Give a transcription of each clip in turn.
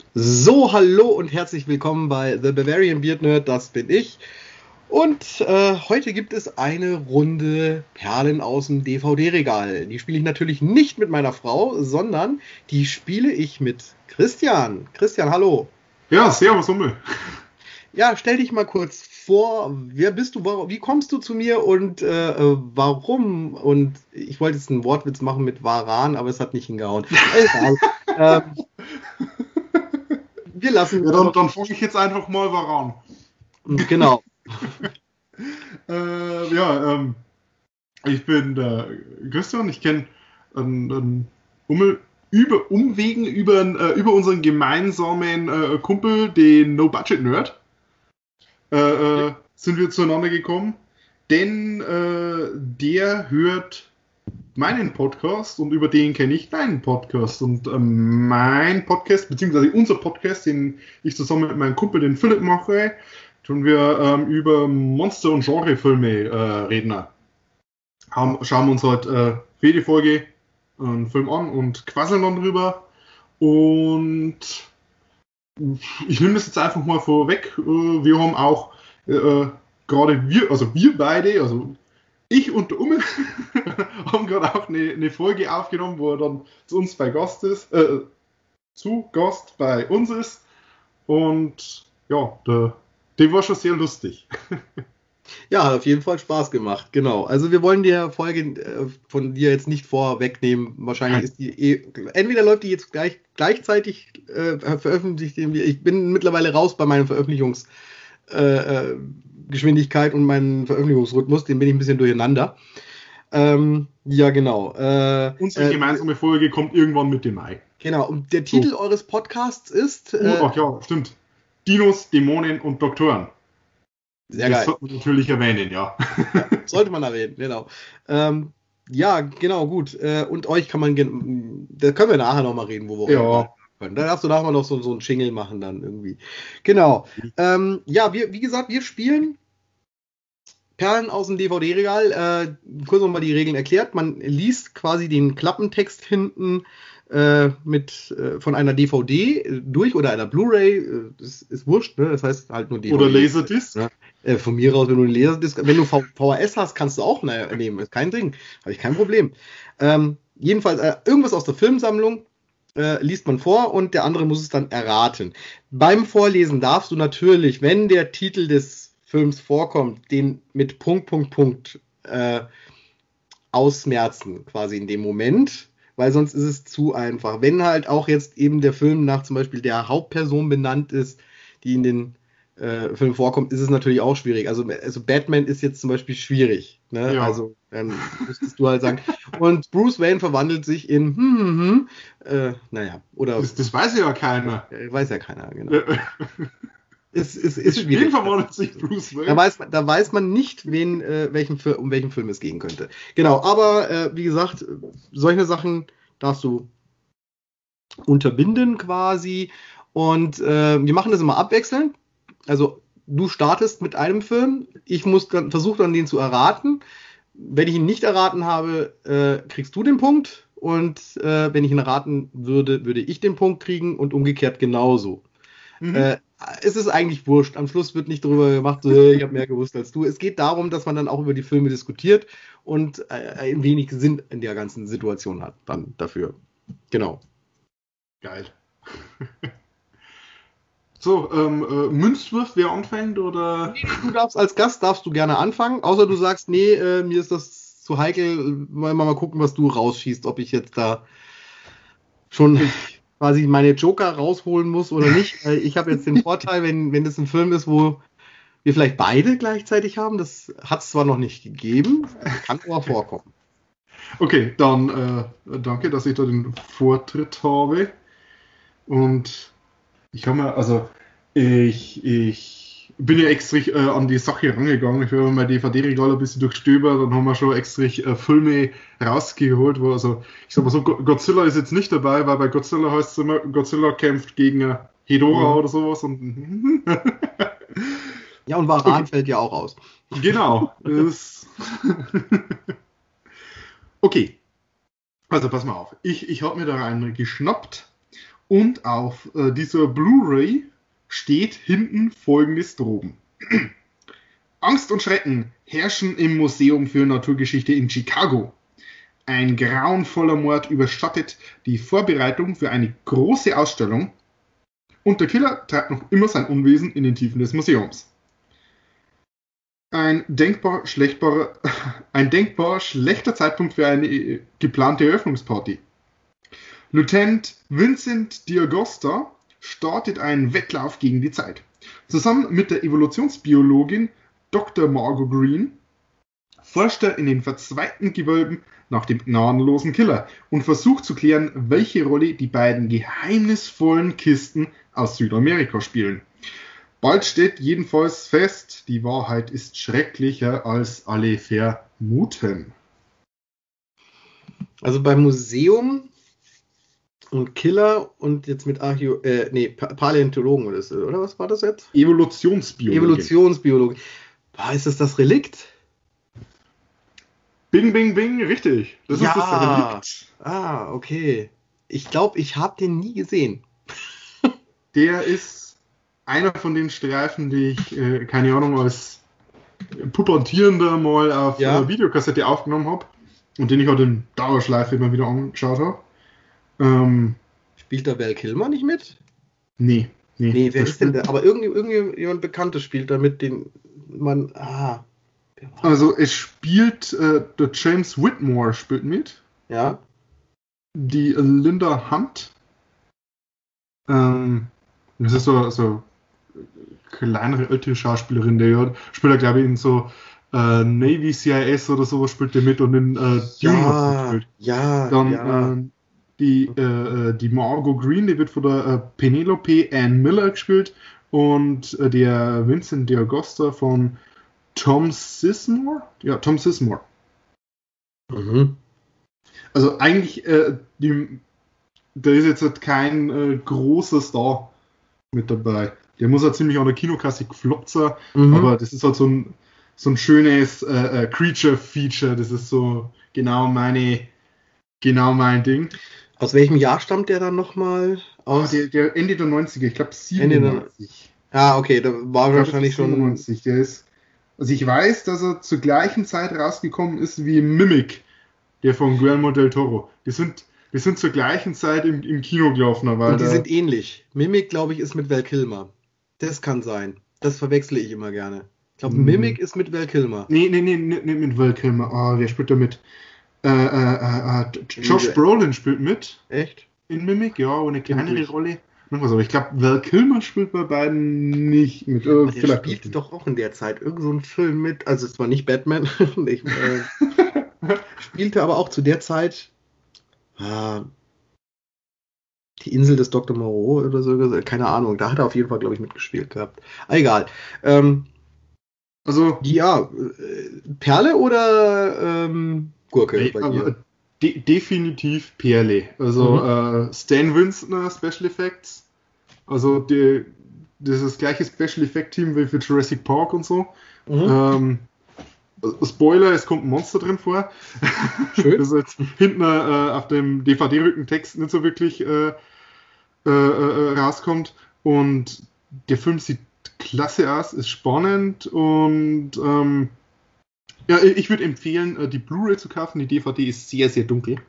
So, hallo und herzlich willkommen bei The Bavarian Beard Nerd, das bin ich. Und heute gibt es eine Runde Perlen aus dem DVD-Regal. Die spiele ich natürlich nicht mit meiner Frau, sondern die spiele ich mit Christian. Christian, hallo. Ja, servus, Hummel. Ja, stell dich mal kurz vor. Wer bist du? Wie kommst du zu mir und warum? Und ich wollte jetzt einen Wortwitz machen mit Varan, aber es hat nicht hingehauen. Egal. Wir lassen Ja, es dann, einfach. dann fange ich jetzt einfach mal voran. Genau. Ja, ich bin der Christian. Ich kenne Hummel über Umwegen über unseren gemeinsamen Kumpel, den No Budget Nerd, sind wir zueinander gekommen. Denn der hört meinen Podcast und über den kenne ich deinen Podcast. Und mein Podcast, beziehungsweise unser Podcast, den ich zusammen mit meinem Kumpel, den Philipp, mache, tun wir über Monster- und Genrefilme reden. Schauen wir uns halt für jede Folge einen Film an und quasseln dann drüber. Und ich nehme das jetzt einfach mal vorweg. Wir haben auch gerade wir beide, also ich und der Umme, haben gerade auch eine Folge aufgenommen, wo er dann zu Gast bei uns ist. Und ja, der war schon sehr lustig. Ja, hat auf jeden Fall Spaß gemacht, genau. Also wir wollen die Folge von dir jetzt nicht vorwegnehmen. Wahrscheinlich ist die entweder läuft die jetzt gleichzeitig veröffentlicht. Ich bin mittlerweile raus bei meiner Veröffentlichungsgeschwindigkeit und meinem Veröffentlichungsrhythmus. Den bin ich ein bisschen durcheinander. Ja, genau. Unsere gemeinsame Folge kommt irgendwann Mitte Mai. Genau. Und der Titel eures Podcasts ist. Ach ja, stimmt. Dinos, Dämonen und Doktoren. Sehr Das geil. sollte man natürlich erwähnen, ja. Ja, sollte man erwähnen, genau. Ja, genau, gut. Und euch kann man, da können wir nachher nochmal reden, wo wir Ja. können. Da darfst du nachher noch so einen Jingle machen dann irgendwie. Genau. Ja, wie gesagt, wir spielen Perlen aus dem DVD-Regal. Kurz nochmal die Regeln erklärt. Man liest quasi den Klappentext hinten von einer DVD durch oder einer Blu-ray. Das ist wurscht, ne? Das heißt halt nur DVD. Oder Laserdisc. Ne? Von mir aus, wenn du eine Laserdisc, wenn du VHS hast, kannst du auch nehmen. Ist kein Ding. Habe ich kein Problem. Jedenfalls irgendwas aus der Filmsammlung liest man vor und der andere muss es dann erraten. Beim Vorlesen darfst du natürlich, wenn der Titel des Films vorkommt, den mit Punkt ausmerzen, quasi in dem Moment, weil sonst ist es zu einfach. Wenn halt auch jetzt eben der Film nach zum Beispiel der Hauptperson benannt ist, die in den Film vorkommt, ist es natürlich auch schwierig. Also Batman ist jetzt zum Beispiel schwierig. Ne? Ja. Also dann müsstest du halt sagen. Und Bruce Wayne verwandelt sich in naja, oder. Das weiß ja keiner. Weiß ja keiner, genau. Ist schwierig. Wen verwandelt sich Bruce Wayne? Da weiß man nicht, um welchen Film es gehen könnte. Genau, aber wie gesagt, solche Sachen darfst du unterbinden quasi. Und wir machen das immer abwechselnd. Also du startest mit einem Film, ich versuche dann den zu erraten. Wenn ich ihn nicht erraten habe, kriegst du den Punkt. Und wenn ich ihn erraten würde ich den Punkt kriegen und umgekehrt genauso. Es ist eigentlich wurscht. Am Schluss wird nicht darüber gemacht, ich habe mehr gewusst als du. Es geht darum, dass man dann auch über die Filme diskutiert und ein wenig Sinn in der ganzen Situation hat dann dafür. Genau. Geil. So, Münzwurf, wer anfängt, oder? Nee, du darfst als Gast gerne anfangen, außer du sagst, nee, mir ist das zu heikel, mal gucken, was du rausschießt, ob ich jetzt da schon quasi meine Joker rausholen muss oder nicht. Ich habe jetzt den Vorteil, wenn es ein Film ist, wo wir vielleicht beide gleichzeitig haben, das hat es zwar noch nicht gegeben, kann aber vorkommen. Okay, dann danke, dass ich da den Vortritt habe. Und ich bin ja extra an die Sache rangegangen. Ich habe mein DVD-Regal ein bisschen durchstöbert, dann haben wir schon extra Filme rausgeholt, wo, also, ich sag mal so, Godzilla ist jetzt nicht dabei, weil bei Godzilla heißt es immer, Godzilla kämpft gegen Hedorah oder sowas. Und ja, und Varan fällt ja auch aus. Genau. Okay. Also pass mal auf. Ich habe mir da einen geschnappt Und auf dieser Blu-ray steht hinten folgendes droben. Angst und Schrecken herrschen im Museum für Naturgeschichte in Chicago. Ein grauenvoller Mord überschattet die Vorbereitung für eine große Ausstellung und der Killer treibt noch immer sein Unwesen in den Tiefen des Museums. Ein denkbar schlechter Zeitpunkt für eine geplante Eröffnungsparty. Lieutenant Vincent D'Agosta startet einen Wettlauf gegen die Zeit. Zusammen mit der Evolutionsbiologin Dr. Margot Green forscht er in den verzweigten Gewölben nach dem gnadenlosen Killer und versucht zu klären, welche Rolle die beiden geheimnisvollen Kisten aus Südamerika spielen. Bald steht jedenfalls fest, die Wahrheit ist schrecklicher als alle vermuten. Also beim Museum und Killer und jetzt mit Paläontologen oder was war das jetzt? Evolutionsbiologie. Ist das Relikt? Bing, bing, bing, richtig. Das ist das Relikt. Ah, okay. Ich glaube, ich habe den nie gesehen. Der ist einer von den Streifen, die ich, keine Ahnung, als Pubertierender mal auf Videokassette aufgenommen habe und den ich auch in Dauerschleife immer wieder angeschaut habe. Spielt da Val Kilmer nicht mit? Nee, wer ist denn der? Aber irgendjemand Bekanntes spielt da mit, den man... Also es spielt, der James Whitmore spielt mit. Ja. Die Linda Hunt. Das ist so kleinere ältere Schauspielerin, der spielt, glaube ich, in so Navy CIS oder sowas spielt der mit und in Dune mitspielt. Dann die Margot Green, die wird von der Penelope Ann Miller gespielt und der Vincent D'Agosta von Tom Sizemore? Ja, Tom Sizemore. Mhm. Also eigentlich, da ist jetzt halt kein großer Star mit dabei. Der muss halt ziemlich an der Kinokasse gefloppt sein, aber das ist halt so ein schönes Creature-Feature. Das ist so genau mein Ding. Aus welchem Jahr stammt der dann nochmal? Der Ende der 90er, ich glaube 97. Okay, da war wahrscheinlich 97. Der ist. Also ich weiß, dass er zur gleichen Zeit rausgekommen ist wie Mimic, der von Guillermo del Toro. Die sind zur gleichen Zeit im Kino gelaufen. Und die sind ähnlich. Mimic, glaube ich, ist mit Val Kilmer. Das kann sein. Das verwechsle ich immer gerne. Ich glaube, Mimic ist mit Val Kilmer. Nee, nicht mit Val Kilmer. Wer spielt da mit? Josh Brolin spielt mit. Echt? In Mimic, ja, eine kleinere Rolle. Aber ich glaube, Val Kilmer spielt bei beiden nicht mit. Der spielte doch auch in der Zeit irgend so einen Film mit. Also es war nicht Batman. Spielte aber auch zu der Zeit die Insel des Dr. Moreau oder so. Keine Ahnung. Da hat er auf jeden Fall, glaube ich, mitgespielt gehabt. Egal. Also ja, Perle oder Gurke bei dir? Definitiv Perle. Also Stan Winston Special Effects. Also das ist das gleiche Special Effect Team wie für Jurassic Park und so. Spoiler, es kommt ein Monster drin vor. Schön. Das jetzt hinten auf dem DVD-Rückentext nicht so wirklich rauskommt. Und der Film sieht klasse aus, ist spannend und ich würde empfehlen, die Blu-ray zu kaufen. Die DVD ist sehr, sehr dunkel.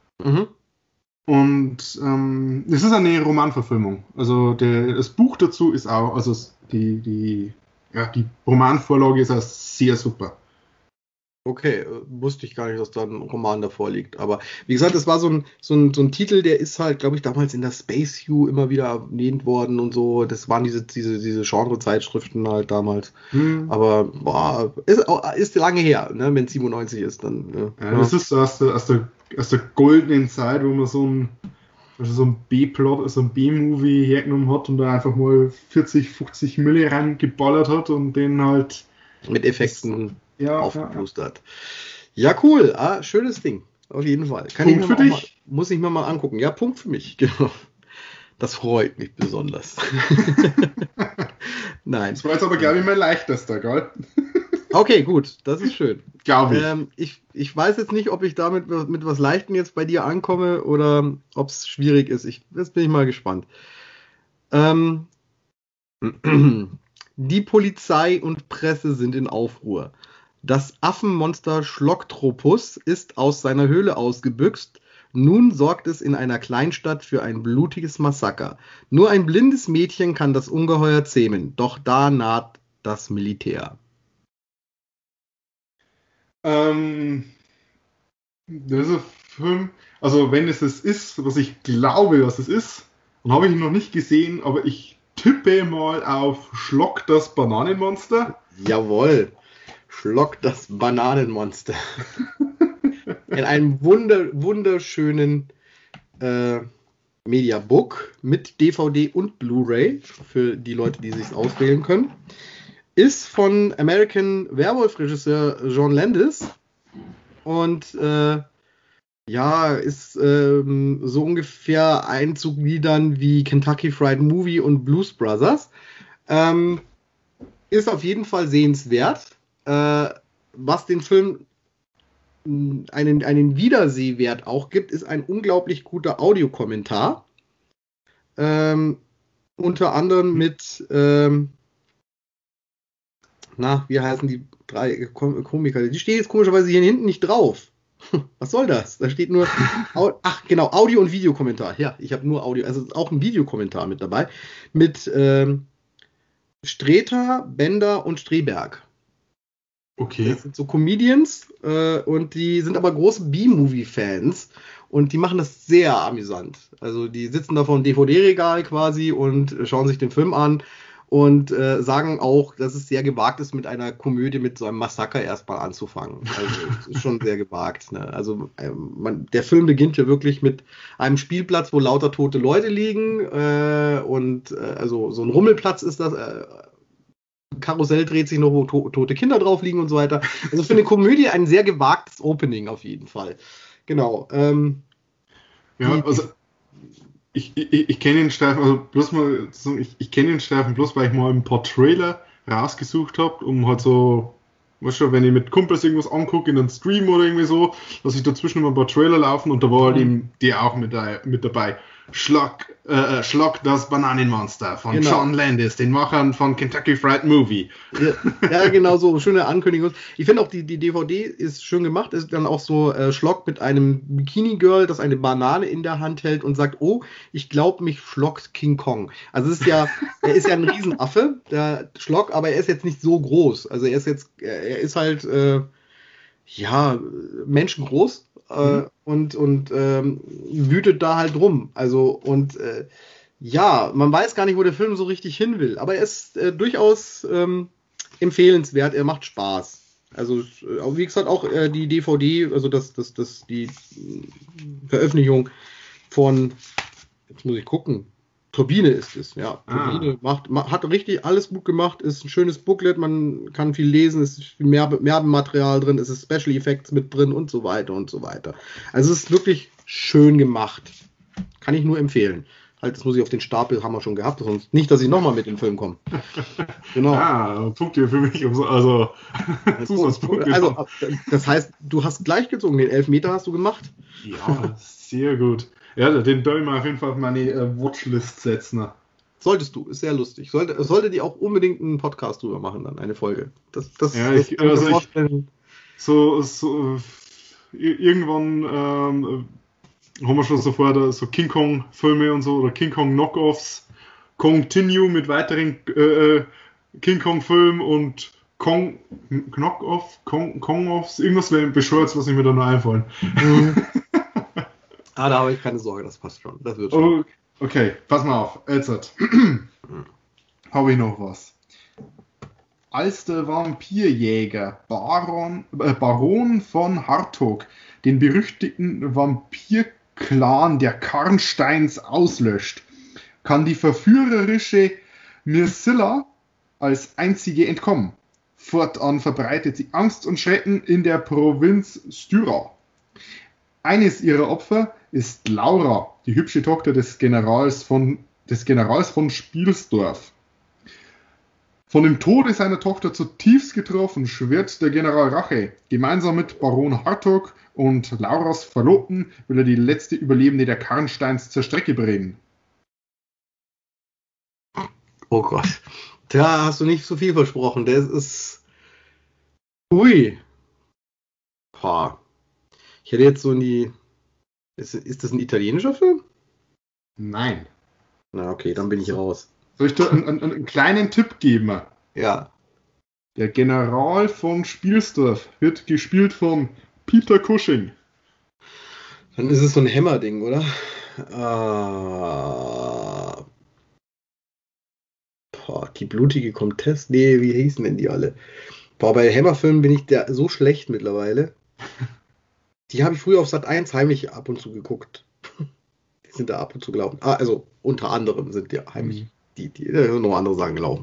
Und es ist eine Romanverfilmung. Also das Buch dazu ist auch, also die Romanvorlage ist auch sehr super. Okay, wusste ich gar nicht, dass da ein Roman davor liegt. Aber wie gesagt, es war so ein Titel, der ist halt, glaube ich, damals in der Space View immer wieder erwähnt worden und so. Das waren diese Genre-Zeitschriften halt damals. Aber ist lange her, ne? Wenn es 97 ist, dann. Das ist aus der goldenen Zeit, wo man so ein B-Plot, also ein B-Movie hergenommen hat und da einfach mal 40, 50 Mille reingeballert hat und den halt mit Effekten aufgeplustert. Ja, cool. Schönes Ding. Auf jeden Fall. Punkt für dich. Muss ich mir mal angucken. Ja, Punkt für mich. Genau. Das freut mich besonders. Nein. Das war jetzt aber, glaube ich, mein leichtester, gell? Okay, gut. Das ist schön. Glaube ich. Ich weiß jetzt nicht, ob ich damit mit was Leichtem jetzt bei dir ankomme oder ob es schwierig ist. Jetzt bin ich mal gespannt. Ähm, Die Polizei und Presse sind in Aufruhr. Das Affenmonster Schlocktropus ist aus seiner Höhle ausgebüxt. Nun sorgt es in einer Kleinstadt für ein blutiges Massaker. Nur ein blindes Mädchen kann das Ungeheuer zähmen. Doch da naht das Militär. Das ist ein Film, also wenn es ist, was ich glaube, was es ist, dann habe ich ihn noch nicht gesehen, aber ich tippe mal auf Schlock das Bananenmonster. Jawohl, Schlock das Bananenmonster. In einem wunderschönen Mediabook mit DVD und Blu-ray für die Leute, die sich auswählen können. Ist von American Werewolf-Regisseur John Landis und ist so ungefähr einzugliedern wie Kentucky Fried Movie und Blues Brothers. Ist auf jeden Fall sehenswert. Was den Film einen Wiedersehwert auch gibt, ist ein unglaublich guter Audiokommentar. Unter anderem mit wie heißen die 3 Komiker? Die stehen jetzt komischerweise hier hinten nicht drauf. Was soll das? Da steht nur Audio- und Videokommentar. Ja, ich habe nur Audio, also auch ein Videokommentar mit dabei. Mit Sträter, Bender und Streberg. Okay. Das sind so Comedians und die sind aber große B-Movie-Fans und die machen das sehr amüsant. Also die sitzen da vor dem DVD-Regal quasi und schauen sich den Film an und sagen auch, dass es sehr gewagt ist, mit einer Komödie mit so einem Massaker erstmal anzufangen. Also es ist schon sehr gewagt. Ne? Also der Film beginnt ja wirklich mit einem Spielplatz, wo lauter tote Leute liegen also so ein Rummelplatz ist das. Karussell dreht sich noch, wo tote Kinder drauf liegen und so weiter. Also für eine Komödie ein sehr gewagtes Opening auf jeden Fall. Genau. Ich kenne den Streifen, also bloß mal, ich kenne den Streifen bloß, weil ich mal ein paar Trailer rausgesucht habe, um halt so, weißt du, wenn ich mit Kumpels irgendwas angucke in einem Stream oder irgendwie so, dass ich dazwischen immer ein paar Trailer laufen und da war halt eben der auch mit dabei. Schlock das Bananenmonster von John Landis, den Machern von Kentucky Fried Movie. Ja, genau so, schöne Ankündigung. Ich finde auch, die DVD ist schön gemacht, ist dann auch so Schlock mit einem Bikini-Girl, das eine Banane in der Hand hält und sagt, oh, ich glaube, mich schluckt King Kong. Also es ist ja, er ist ja ein Riesenaffe, der Schlock, aber er ist jetzt nicht so groß. Also er ist halt, menschengroß. Und wütet da halt rum. Also, man weiß gar nicht, wo der Film so richtig hin will. Aber er ist durchaus empfehlenswert, er macht Spaß. Also, wie gesagt, auch die DVD, also die Veröffentlichung von, jetzt muss ich gucken, Turbine ist es, ja. Turbine hat richtig alles gut gemacht, ist ein schönes Booklet, man kann viel lesen, es ist mehr Material drin, es ist Special Effects mit drin und so weiter und so weiter. Also es ist wirklich schön gemacht. Kann ich nur empfehlen. Halt, das muss ich auf den Stapel, haben wir schon gehabt, sonst nicht, dass ich nochmal mit dem Film komme. Genau. Punkte für mich, also Zusatzpunkte. Also, das heißt, du hast gleich gezogen, den Elfmeter hast du gemacht? Ja, sehr gut. Ja, den soll ich mal auf jeden Fall auf meine Watchlist setzen. Solltest du, ist sehr lustig. Sollte die auch unbedingt einen Podcast drüber machen, dann eine Folge. Irgendwann haben wir schon so vorher so King Kong Filme und so oder King Kong Knockoffs, Continue mit weiteren King Kong Filmen und Kong-Offs, irgendwas bescheuert, was mir da noch einfallen. Da habe ich keine Sorge, das passt schon. Das wird schon. Okay, pass mal auf. Jetzt habe ich noch was. Als der Vampirjäger Baron von Hartog den berüchtigten Vampir-Clan der Karnsteins auslöscht, kann die verführerische Myrcilla als einzige entkommen. Fortan verbreitet sie Angst und Schrecken in der Provinz Styra. Eines ihrer Opfer ist Laura, die hübsche Tochter des Generals von Spielsdorf. Von dem Tode seiner Tochter zutiefst getroffen, schwört der General Rache. Gemeinsam mit Baron Hartog und Lauras Verlobten will er die letzte Überlebende der Karnsteins zur Strecke bringen. Oh Gott. Da hast du nicht so viel versprochen. Das ist. Ui. Boah. Ich hätte jetzt so in die. Ist das ein italienischer Film? Nein. Na, okay, dann bin ich raus. Soll ich dir einen kleinen Tipp geben? Ja. Der General von Spielsdorf wird gespielt von Peter Cushing. Dann ist es so ein Hämmerding, oder? Boah, die blutige Comtesse? Nee, wie hießen denn die alle? Boah, bei Hammerfilmen bin ich so schlecht mittlerweile. Die habe ich früher auf Sat.1 heimlich ab und zu geguckt. Die sind da ab und zu gelaufen. Also unter anderem sind die heimlich. Die noch andere Sachen gelaufen.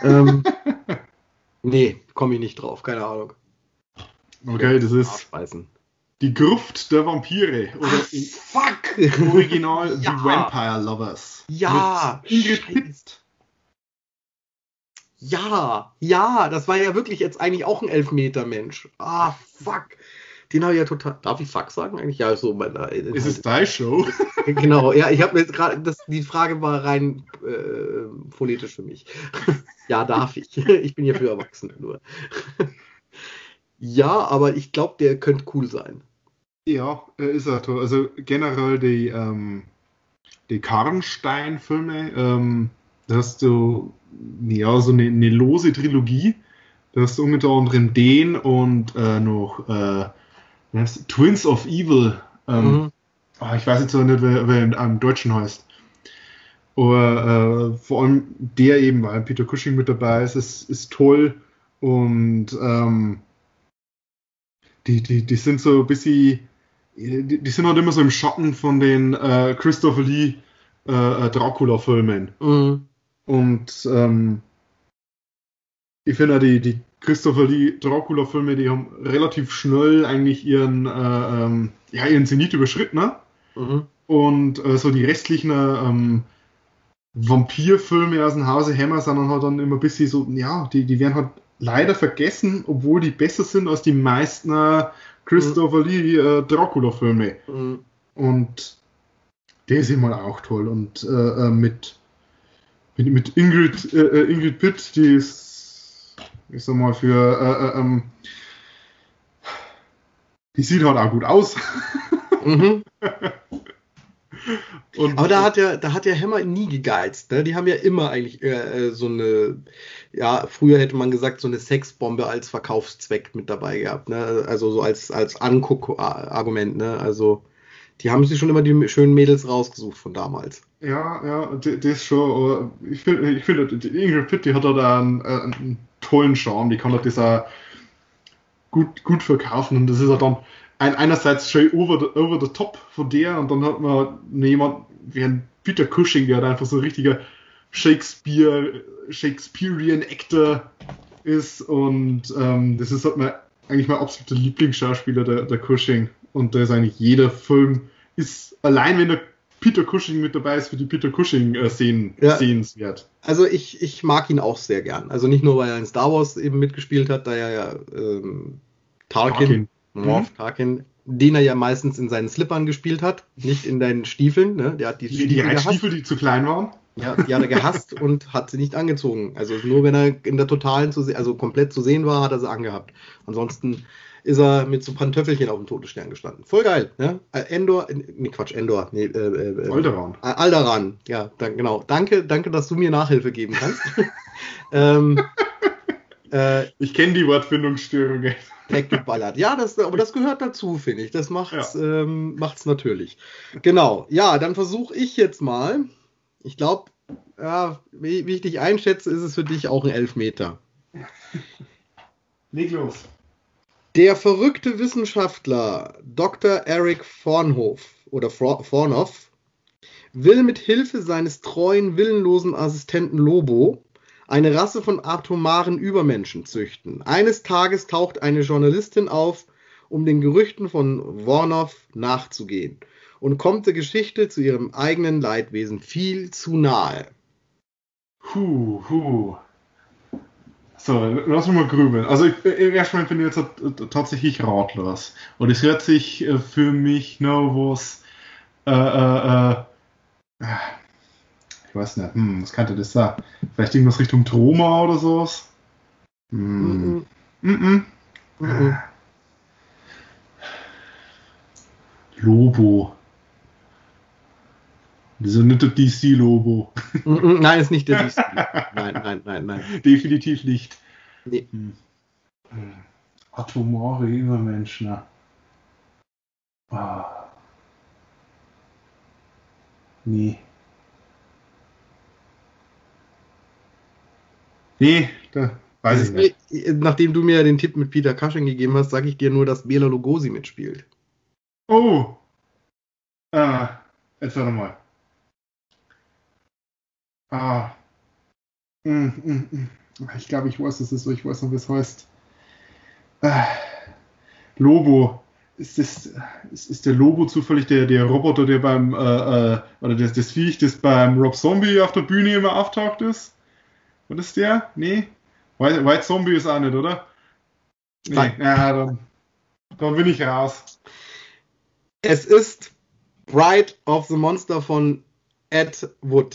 Nee, komme ich nicht drauf, keine Ahnung. Okay, das ist die Gruft der Vampire. Oder fuck! Im Original ja. The Vampire Lovers. Ja! Mit Ingrid Pitt. Ja, das war ja wirklich jetzt eigentlich auch ein Elfmeter-Mensch. Fuck. Den habe ich ja total. Darf ich fuck sagen eigentlich? Ja, so. Ist es deine Show? Genau, ja, ich habe mir jetzt gerade. Die Frage war rein phonetisch für mich. Ja, darf ich. Ich bin ja für Erwachsene nur. Ja, aber ich glaube, der könnte cool sein. Ja, ist er toll. Also generell die Karnstein-Filme, da hast du ja so eine lose Trilogie. Da hast du unter anderem den und noch Twins of Evil. Ich weiß jetzt noch nicht, wer im Deutschen heißt. Aber vor allem der eben, weil Peter Cushing mit dabei ist, ist toll. Und die sind so ein bisschen, die sind halt immer so im Schatten von den Christopher Lee Dracula-Filmen. Und ich finde die Christopher Lee Dracula-Filme, die haben relativ schnell eigentlich ihren Zenit überschritten. Ne? Und so die restlichen Vampirfilme aus dem Hause Hammer sind halt dann immer ein bisschen so, ja, die werden halt leider vergessen, obwohl die besser sind als die meisten Christopher Lee Dracula-Filme. Und der ist immer auch toll. Und mit Ingrid Pitt, die ist, ich sag mal, die sieht halt auch gut aus. Und, aber da hat ja Hammer nie gegeizt. Ne? Die haben ja immer eigentlich so eine, ja, früher hätte man gesagt, so eine Sexbombe als Verkaufszweck mit dabei gehabt. Ne? Also so als Anguck-Argument. Ne? Also die haben sich schon immer die schönen Mädels rausgesucht von damals. Ja, das schon. Aber ich finde, die Ingrid Pitt, die hat da einen tollen Charme. Die kann das auch gut verkaufen. Und das ist ja dann einerseits schön over the top von der, und dann hat man jemand wie ein Peter Cushing, der halt einfach so ein richtiger Shakespearean Actor ist, und das ist halt eigentlich mein absoluter Lieblingsschauspieler, der Cushing, und da ist eigentlich jeder Film, ist allein wenn der Peter Cushing mit dabei ist, für die Peter Cushing sehenswert. Also ich mag ihn auch sehr gern, also nicht nur, weil er in Star Wars eben mitgespielt hat, da er ja Tarkin, den er ja meistens in seinen Slippern gespielt hat, nicht in deinen Stiefeln. Ne? Der hat die Reitstiefel, die zu klein waren. Ja, die hat er gehasst und hat sie nicht angezogen. Also nur wenn er in der totalen komplett zu sehen war, hat er sie angehabt. Ansonsten ist er mit so Pantöffelchen auf dem Todesstern gestanden. Voll geil. Ne? Alderaan. Ja, genau. Danke, dass du mir Nachhilfe geben kannst. Ich kenne die Wortfindungsstörungen. Weggeballert. Ja, aber das gehört dazu, finde ich. Das macht's natürlich. Genau. Ja, dann versuche ich jetzt mal. Ich glaube, wie ich dich einschätze, ist es für dich auch ein Elfmeter. Leg los. Der verrückte Wissenschaftler Dr. Eric Vornhoff will mit Hilfe seines treuen, willenlosen Assistenten Lobo eine Rasse von atomaren Übermenschen züchten. Eines Tages taucht eine Journalistin auf, um den Gerüchten von Vornhoff nachzugehen, und kommt der Geschichte zu ihrem eigenen Leidwesen viel zu nahe. So, lass mich mal grübeln. Also im ersten Moment bin ich jetzt tatsächlich ratlos. Und es hört sich für mich noch was, ich weiß nicht, was könnte das sein? Vielleicht irgendwas Richtung Troma oder sowas? Mm, Mm, mm, mm, mm, mm. Lobo. Das ist ja nicht der DC-Lobo. Nein, ist nicht der DC. Nein, nein, nein, nein. Definitiv nicht. Nee. Hm. Atomare Übermenschen. Ah, nee. Nee, da weiß ich nicht. Nachdem du mir den Tipp mit Peter Cushing gegeben hast, sage ich dir nur, dass Bela Lugosi mitspielt. Oh! Jetzt warte mal. Ah. Ich glaube, ich weiß, was es ist, ich weiß noch, wie es heißt. Ah. Lobo. Ist der Lobo zufällig der Roboter, der oder das Viech, das beim Rob Zombie auf der Bühne immer auftaucht ist? Was ist der? Nee? White Zombie ist auch nicht, oder? Nee, Nein. ja, dann bin ich raus. Es ist Bride of the Monster von Ed Wood.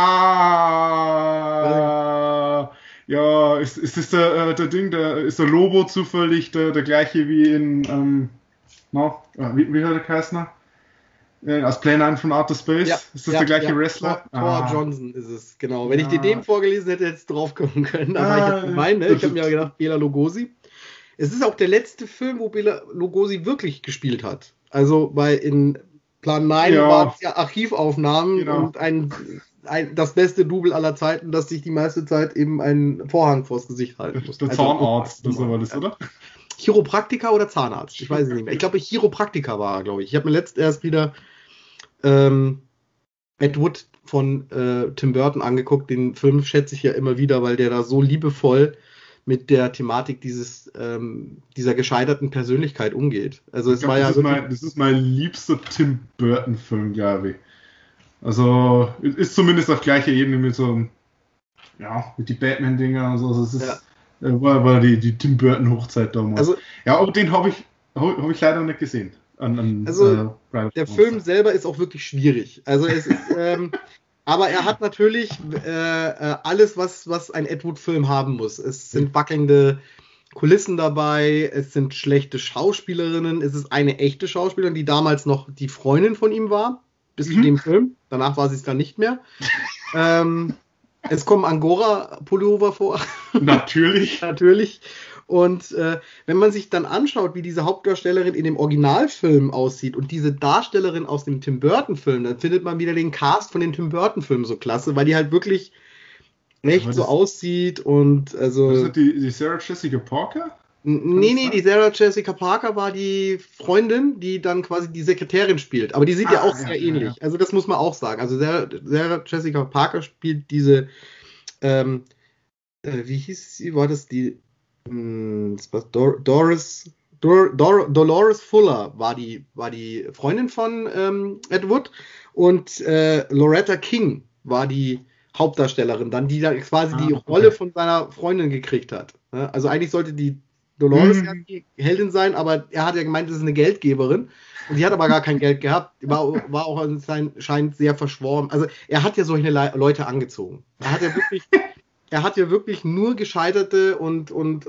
Ja, ist das der Ding, ist der Lobo zufällig der gleiche wie in, wie hat der geheißen? Aus Plane 9 von Outer Space? Ja, Ist das der gleiche ja. Wrestler? Thor Johnson ist es, genau. Wenn ich dir den Ja. vorgelesen hätte, hättest du drauf kommen können. Aber ich habe gemeint, ne? Ich habe mir ja gedacht, Bela Lugosi. Es ist auch der letzte Film, wo Bela Lugosi wirklich gespielt hat. Also in Plan 9 waren es ja Archivaufnahmen Genau. und das beste Double aller Zeiten, das sich die meiste Zeit eben einen Vorhang vors Gesicht halten muss. Der Zahnarzt, das war das, oder? Chiropraktiker oder Zahnarzt? Ich weiß es nicht mehr. Ich glaube, Chiropraktiker war er, glaube ich. Ich habe mir letzt erst wieder Ed Wood von Tim Burton angeguckt. Den Film schätze ich ja immer wieder, weil der da so liebevoll mit der Thematik dieser gescheiterten Persönlichkeit umgeht. Also es war ja das ist mein liebster Tim Burton Film, glaube ich. Also ist zumindest auf gleicher Ebene mit so mit die Batman-Dinger und so. Also es ist, war die Tim Burton Hochzeit damals. Also, ja, aber den habe ich leider nicht gesehen. Der Film selber ist auch wirklich schwierig. Also es ist, aber er hat natürlich alles, was ein Ed Wood-Film haben muss. Es sind wackelnde Kulissen dabei, es sind schlechte Schauspielerinnen, es ist eine echte Schauspielerin, die damals noch die Freundin von ihm war, bis zu dem Film. Danach war sie es dann nicht mehr. Es kommen Angora-Pullover vor. Natürlich. Natürlich. Und wenn man sich dann anschaut, wie diese Hauptdarstellerin in dem Originalfilm aussieht und diese Darstellerin aus dem Tim Burton-Film, dann findet man wieder den Cast von den Tim Burton-Filmen so klasse, weil die halt wirklich echt so aussieht und also. Das ist die Sarah Jessica Parker? Nee, die Sarah Jessica Parker war die Freundin, die dann quasi die Sekretärin spielt. Aber die sieht ja auch sehr ähnlich. Also das muss man auch sagen. Also Sarah Jessica Parker spielt diese, wie hieß sie? War das die Dolores Fuller war die Freundin von Ed Wood und Loretta King war die Hauptdarstellerin, dann die dann quasi die Rolle von seiner Freundin gekriegt hat. Also eigentlich sollte die Dolores ja die Heldin sein, aber er hat ja gemeint, das ist eine Geldgeberin und die hat aber gar kein Geld gehabt, war auch anscheinend sehr verschworben. Also er hat ja solche Leute angezogen. Er hat ja wirklich nur gescheiterte und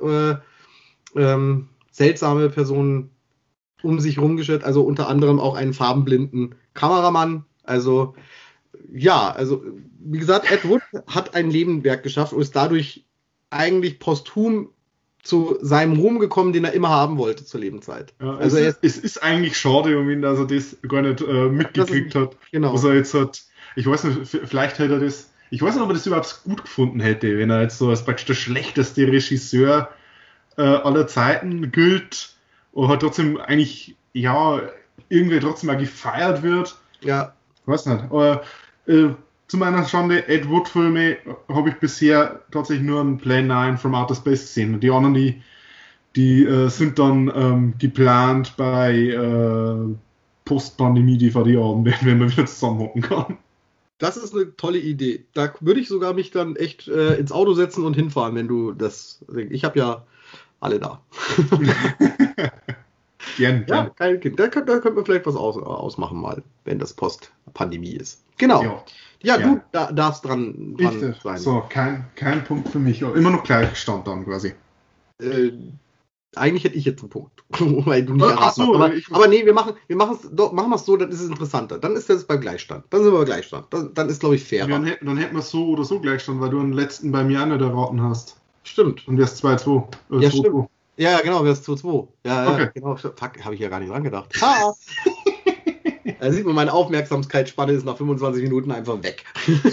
seltsame Personen um sich rumgeschickt, also unter anderem auch einen farbenblinden Kameramann. Also wie gesagt, Ed Wood hat ein Lebenwerk geschafft und ist dadurch eigentlich posthum zu seinem Ruhm gekommen, den er immer haben wollte zur Lebenszeit. Ja, also es ist eigentlich schade um ihn, dass er das gar nicht mitgekriegt hat. Genau. Was er jetzt hat. Ich weiß nicht, vielleicht hätte er das. Ich weiß nicht, ob er das überhaupt gut gefunden hätte, wenn er jetzt so als praktisch der schlechteste Regisseur aller Zeiten gilt und hat trotzdem eigentlich, irgendwie trotzdem mal gefeiert wird. Ja. Ich weiß nicht. Aber zu meiner Schande, Ed Wood-Filme habe ich bisher tatsächlich nur einen Plane 9 from Outer Space gesehen. Und die anderen, die sind dann geplant bei Post-Pandemie-DVD-Abend, wenn man wieder zusammenhocken kann. Das ist eine tolle Idee. Da würde ich sogar mich dann echt ins Auto setzen und hinfahren, wenn du das. Ich habe ja alle da. Gern, Ja, gern. kein Kind. Da könnte man vielleicht was ausmachen mal, wenn das Post-Pandemie ist. Genau. Ja, Ja, gern. du darfst dran Richtig. sein. So, kein Punkt für mich. Immer noch Gleichstand dann quasi. Äh, eigentlich hätte ich jetzt einen Punkt, weil du nicht Ach erraten so, hast. Aber nee, machen wir es so, dann ist es interessanter. Dann ist das beim Gleichstand. Dann sind wir bei Gleichstand. Dann ist, glaube ich, fairer. Dann hätten wir so oder so Gleichstand, weil du den letzten bei mir auch nicht erraten hast. Stimmt. Und jetzt 2-2. Ja, stimmt. Ja, genau, wir sind 2-2. Ja, okay. Genau. Fuck, habe ich ja gar nicht dran gedacht. Da sieht man, meine Aufmerksamkeitsspanne ist nach 25 Minuten einfach weg.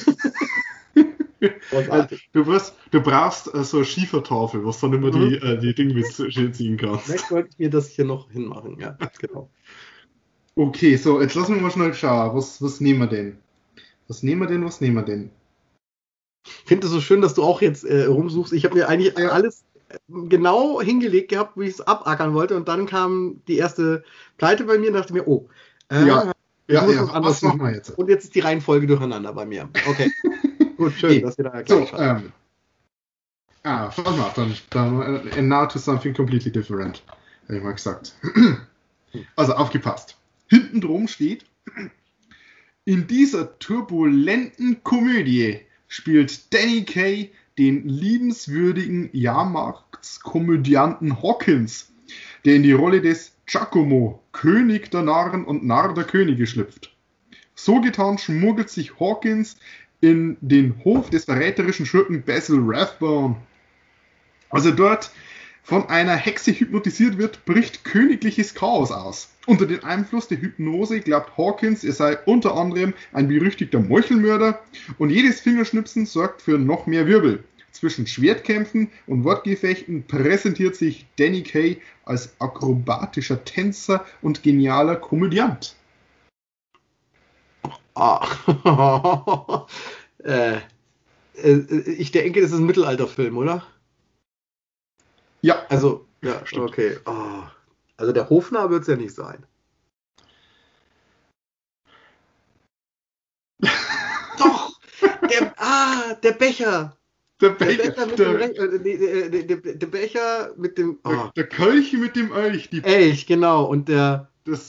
Du brauchst so eine Schiefertafel, was dann immer die Dinge mit ziehen kannst. Vielleicht wollte ich mir das hier noch hinmachen, ja, genau. Okay, so, jetzt lassen wir mal schnell schauen. Was nehmen wir denn? Was nehmen wir denn? Ich finde es so schön, dass du auch jetzt rumsuchst. Ich habe mir eigentlich alles genau hingelegt gehabt, wie ich es abackern wollte. Und dann kam die erste Pleite bei mir und dachte mir, was machen wir jetzt? Und jetzt ist die Reihenfolge durcheinander bei mir. Okay. Gut, schön, dass wir da gleich haben. Pass mal, dann and now to something completely different, hätte ich mal gesagt. Also, aufgepasst. Hinten drum steht, in dieser turbulenten Komödie spielt Danny Kaye den liebenswürdigen Jahrmarktskomödianten Hawkins, der in die Rolle des Giacomo, König der Narren und Narr der Könige schlüpft. So getan schmuggelt sich Hawkins in den Hof des verräterischen Schurken Basil Rathbone. Als er dort von einer Hexe hypnotisiert wird, bricht königliches Chaos aus. Unter dem Einfluss der Hypnose glaubt Hawkins, er sei unter anderem ein berüchtigter Meuchelmörder und jedes Fingerschnipsen sorgt für noch mehr Wirbel. Zwischen Schwertkämpfen und Wortgefechten präsentiert sich Danny Kaye als akrobatischer Tänzer und genialer Komödiant. Ich denke, das ist ein Mittelalterfilm, oder? Ja. Also, ja, stimmt. Okay. Oh. Also der Hofnarr wird es ja nicht sein. Doch! Der Becher! Der Becher mit dem. Oh. Der Kelch mit dem Elch. Elch, genau. Und der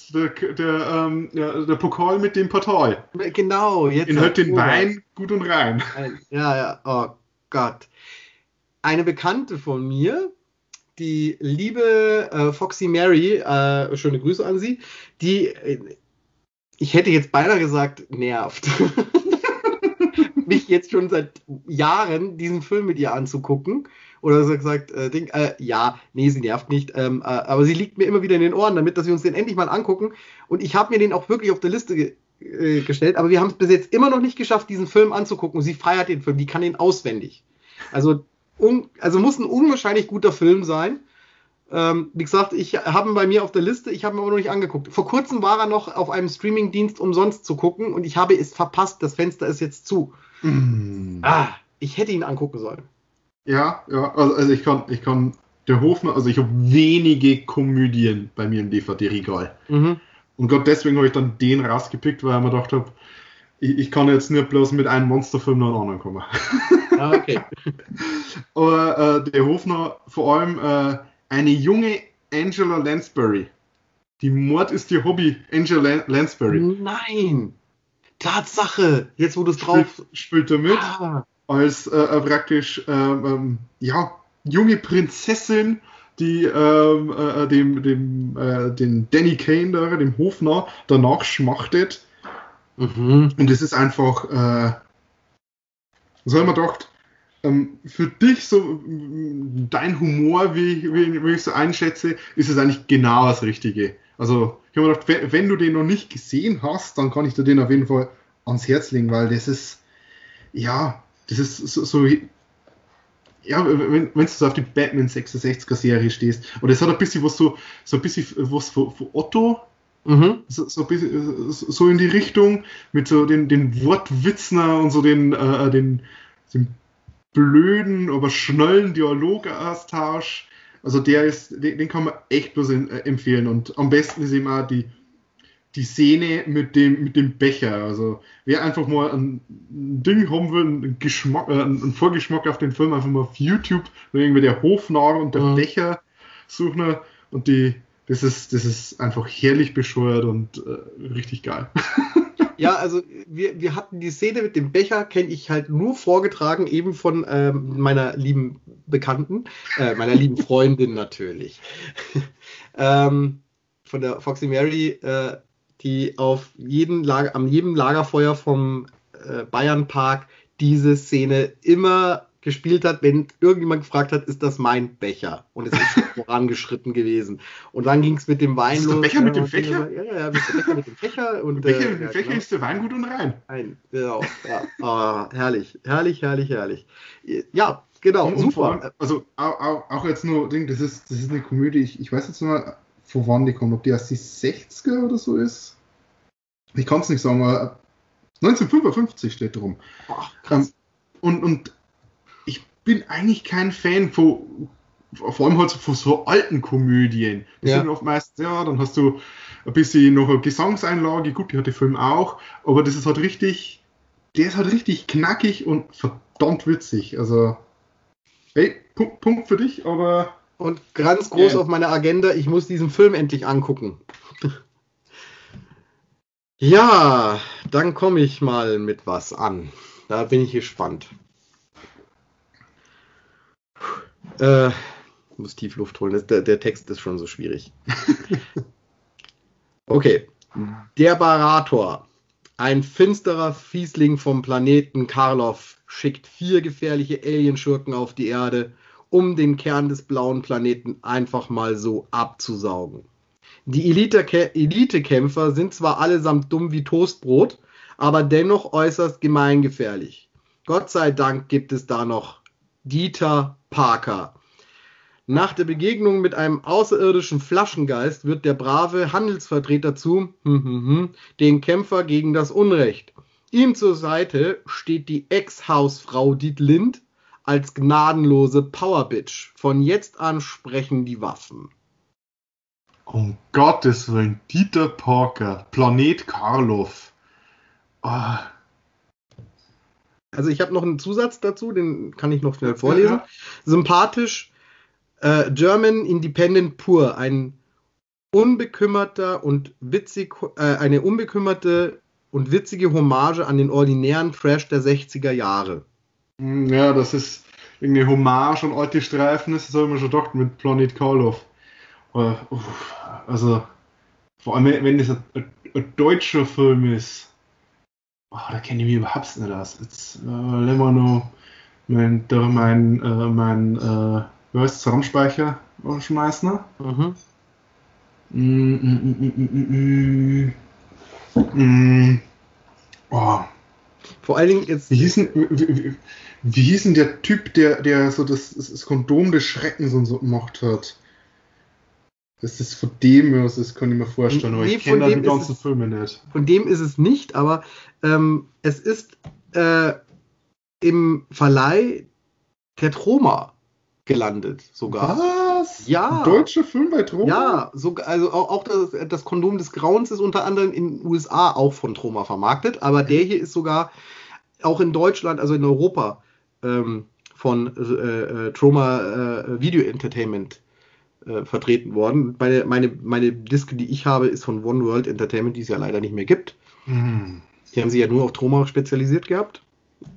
Pokal mit dem Partei. Genau, jetzt. Inhalt den Wein gut und rein. Ja, oh Gott. Eine Bekannte von mir, die liebe Foxy Mary, schöne Grüße an sie, die, ich hätte jetzt beinahe gesagt, nervt. Mich jetzt schon seit Jahren diesen Film mit ihr anzugucken. Oder so gesagt, sie nervt nicht, aber sie liegt mir immer wieder in den Ohren damit, dass wir uns den endlich mal angucken. Und ich habe mir den auch wirklich auf der Liste gestellt, aber wir haben es bis jetzt immer noch nicht geschafft, diesen Film anzugucken. Und sie feiert den Film, die kann den auswendig. Also muss ein unwahrscheinlich guter Film sein. Wie gesagt, ich habe ihn bei mir auf der Liste, ich habe ihn aber noch nicht angeguckt. Vor kurzem war er noch auf einem Streamingdienst umsonst zu gucken und ich habe es verpasst, das Fenster ist jetzt zu. Ich hätte ihn angucken sollen. Ja, also ich kann der Hofner, also ich habe wenige Komödien bei mir im DVD-Regal. Und gerade deswegen habe ich dann den rausgepickt, weil ich mir gedacht habe, ich kann jetzt nicht bloß mit einem Monsterfilm noch einen anderen kommen. Okay. Aber der Hofner, vor allem eine junge Angela Lansbury. Die Mord ist ihr Hobby, Angela Lansbury. Nein! Tatsache! Jetzt, wo du es drauf... Spielt er mit als praktisch junge Prinzessin, die den Danny Kaye da, dem Hofner, danach schmachtet. Und das ist einfach, so haben wir gedacht, für dich so, dein Humor, wie ich so einschätze, ist es eigentlich genau das Richtige. Also, ich habe mir gedacht, wenn du den noch nicht gesehen hast, dann kann ich dir den auf jeden Fall ans Herz legen, weil das ist so wenn du so auf die Batman 66er Serie stehst, und es hat ein bisschen was so ein bisschen was von Otto, so in die Richtung, mit so den Wortwitzner und so den blöden, aber schnellen Dialogaustausch. Also den kann man echt bloß empfehlen. Und am besten ist eben auch die Szene mit dem Becher. Also wer einfach mal ein Ding haben will, einen Vorgeschmack auf den Film, einfach mal auf YouTube, irgendwie der Hofnarr und der Becher suchen und das ist einfach herrlich bescheuert und richtig geil. Ja, also wir hatten die Szene mit dem Becher, kenne ich halt nur vorgetragen, eben von meiner lieben Bekannten, meiner lieben Freundin natürlich. Von der Foxy Mary, die an jedem Lagerfeuer vom Bayernpark diese Szene immer gespielt hat, wenn irgendjemand gefragt hat, ist das mein Becher? Und es ist schon vorangeschritten gewesen. Und dann ging es mit dem Wein los. Der Becher mit dem Fächer? Ja, mit dem Becher mit dem Fächer. Und, der Becher mit dem Fächer ist der Wein gut und rein. Genau, ja. Oh, herrlich. Ja, genau, und super. Allem, also auch jetzt nur, das ist eine Komödie, ich weiß jetzt nicht mehr, von wann die kommt, ob die aus die 60er oder so ist. Ich kann es nicht sagen, aber 1955 steht drum. Oh, krass. Und ich bin eigentlich kein Fan vor allem halt von so alten Komödien. Die sind oft meistens, dann hast du ein bisschen noch eine Gesangseinlage, gut, die hat der Film auch, aber das ist halt richtig, der ist halt richtig knackig und verdammt witzig. Also, hey, Punkt für dich, aber... Und ganz groß auf meiner Agenda, ich muss diesen Film endlich angucken. Ja, dann komme ich mal mit was an. Da bin ich gespannt. Ich muss tief Luft holen. Der Text ist schon so schwierig. Okay. Der Barator, ein finsterer Fiesling vom Planeten Karloff, schickt 4 gefährliche Alienschurken auf die Erde, um den Kern des blauen Planeten einfach mal so abzusaugen. Die Elitekämpfer sind zwar allesamt dumm wie Toastbrot, aber dennoch äußerst gemeingefährlich. Gott sei Dank gibt es da noch Dieter Parker. Nach der Begegnung mit einem außerirdischen Flaschengeist wird der brave Handelsvertreter zu den Kämpfer gegen das Unrecht. Ihm zur Seite steht die Ex-Hausfrau Dietlind als gnadenlose Powerbitch. Von jetzt an sprechen die Waffen. Um Gottes Willen, Dieter Parker, Planet Karloff. Oh. Also ich habe noch einen Zusatz dazu, den kann ich noch schnell vorlesen. Ja. Sympathisch, German Independent Pur, eine unbekümmerte und witzige Hommage an den ordinären Trash der 60er Jahre. Ja, das ist irgendeine Hommage an alte Streifen, das habe ich mir schon gedacht mit Planet Karloff. Also, vor allem, wenn das ein deutscher Film ist, da kenne ich mich überhaupt nicht aus. Jetzt lassen wir noch mein RAM-Speicher schmeißen. Vor allen Dingen jetzt. Wie hieß denn der Typ, der so das Kondom des Schreckens und so gemacht hat? Das ist von dem, das kann ich mir vorstellen, aber ich kenne da die ganzen Filme nicht. Von dem ist es nicht, aber es ist im Verleih der Troma gelandet sogar. Was? Ja. Ein deutscher Film bei Troma? Ja, also auch das Kondom des Grauens ist unter anderem in den USA auch von Troma vermarktet, aber der hier ist sogar auch in Deutschland, also in Europa, von Troma Video Entertainment vertreten worden. Meine Diske, die ich habe, ist von One World Entertainment, die es ja leider nicht mehr gibt. Die haben sich ja nur auf Troma spezialisiert gehabt.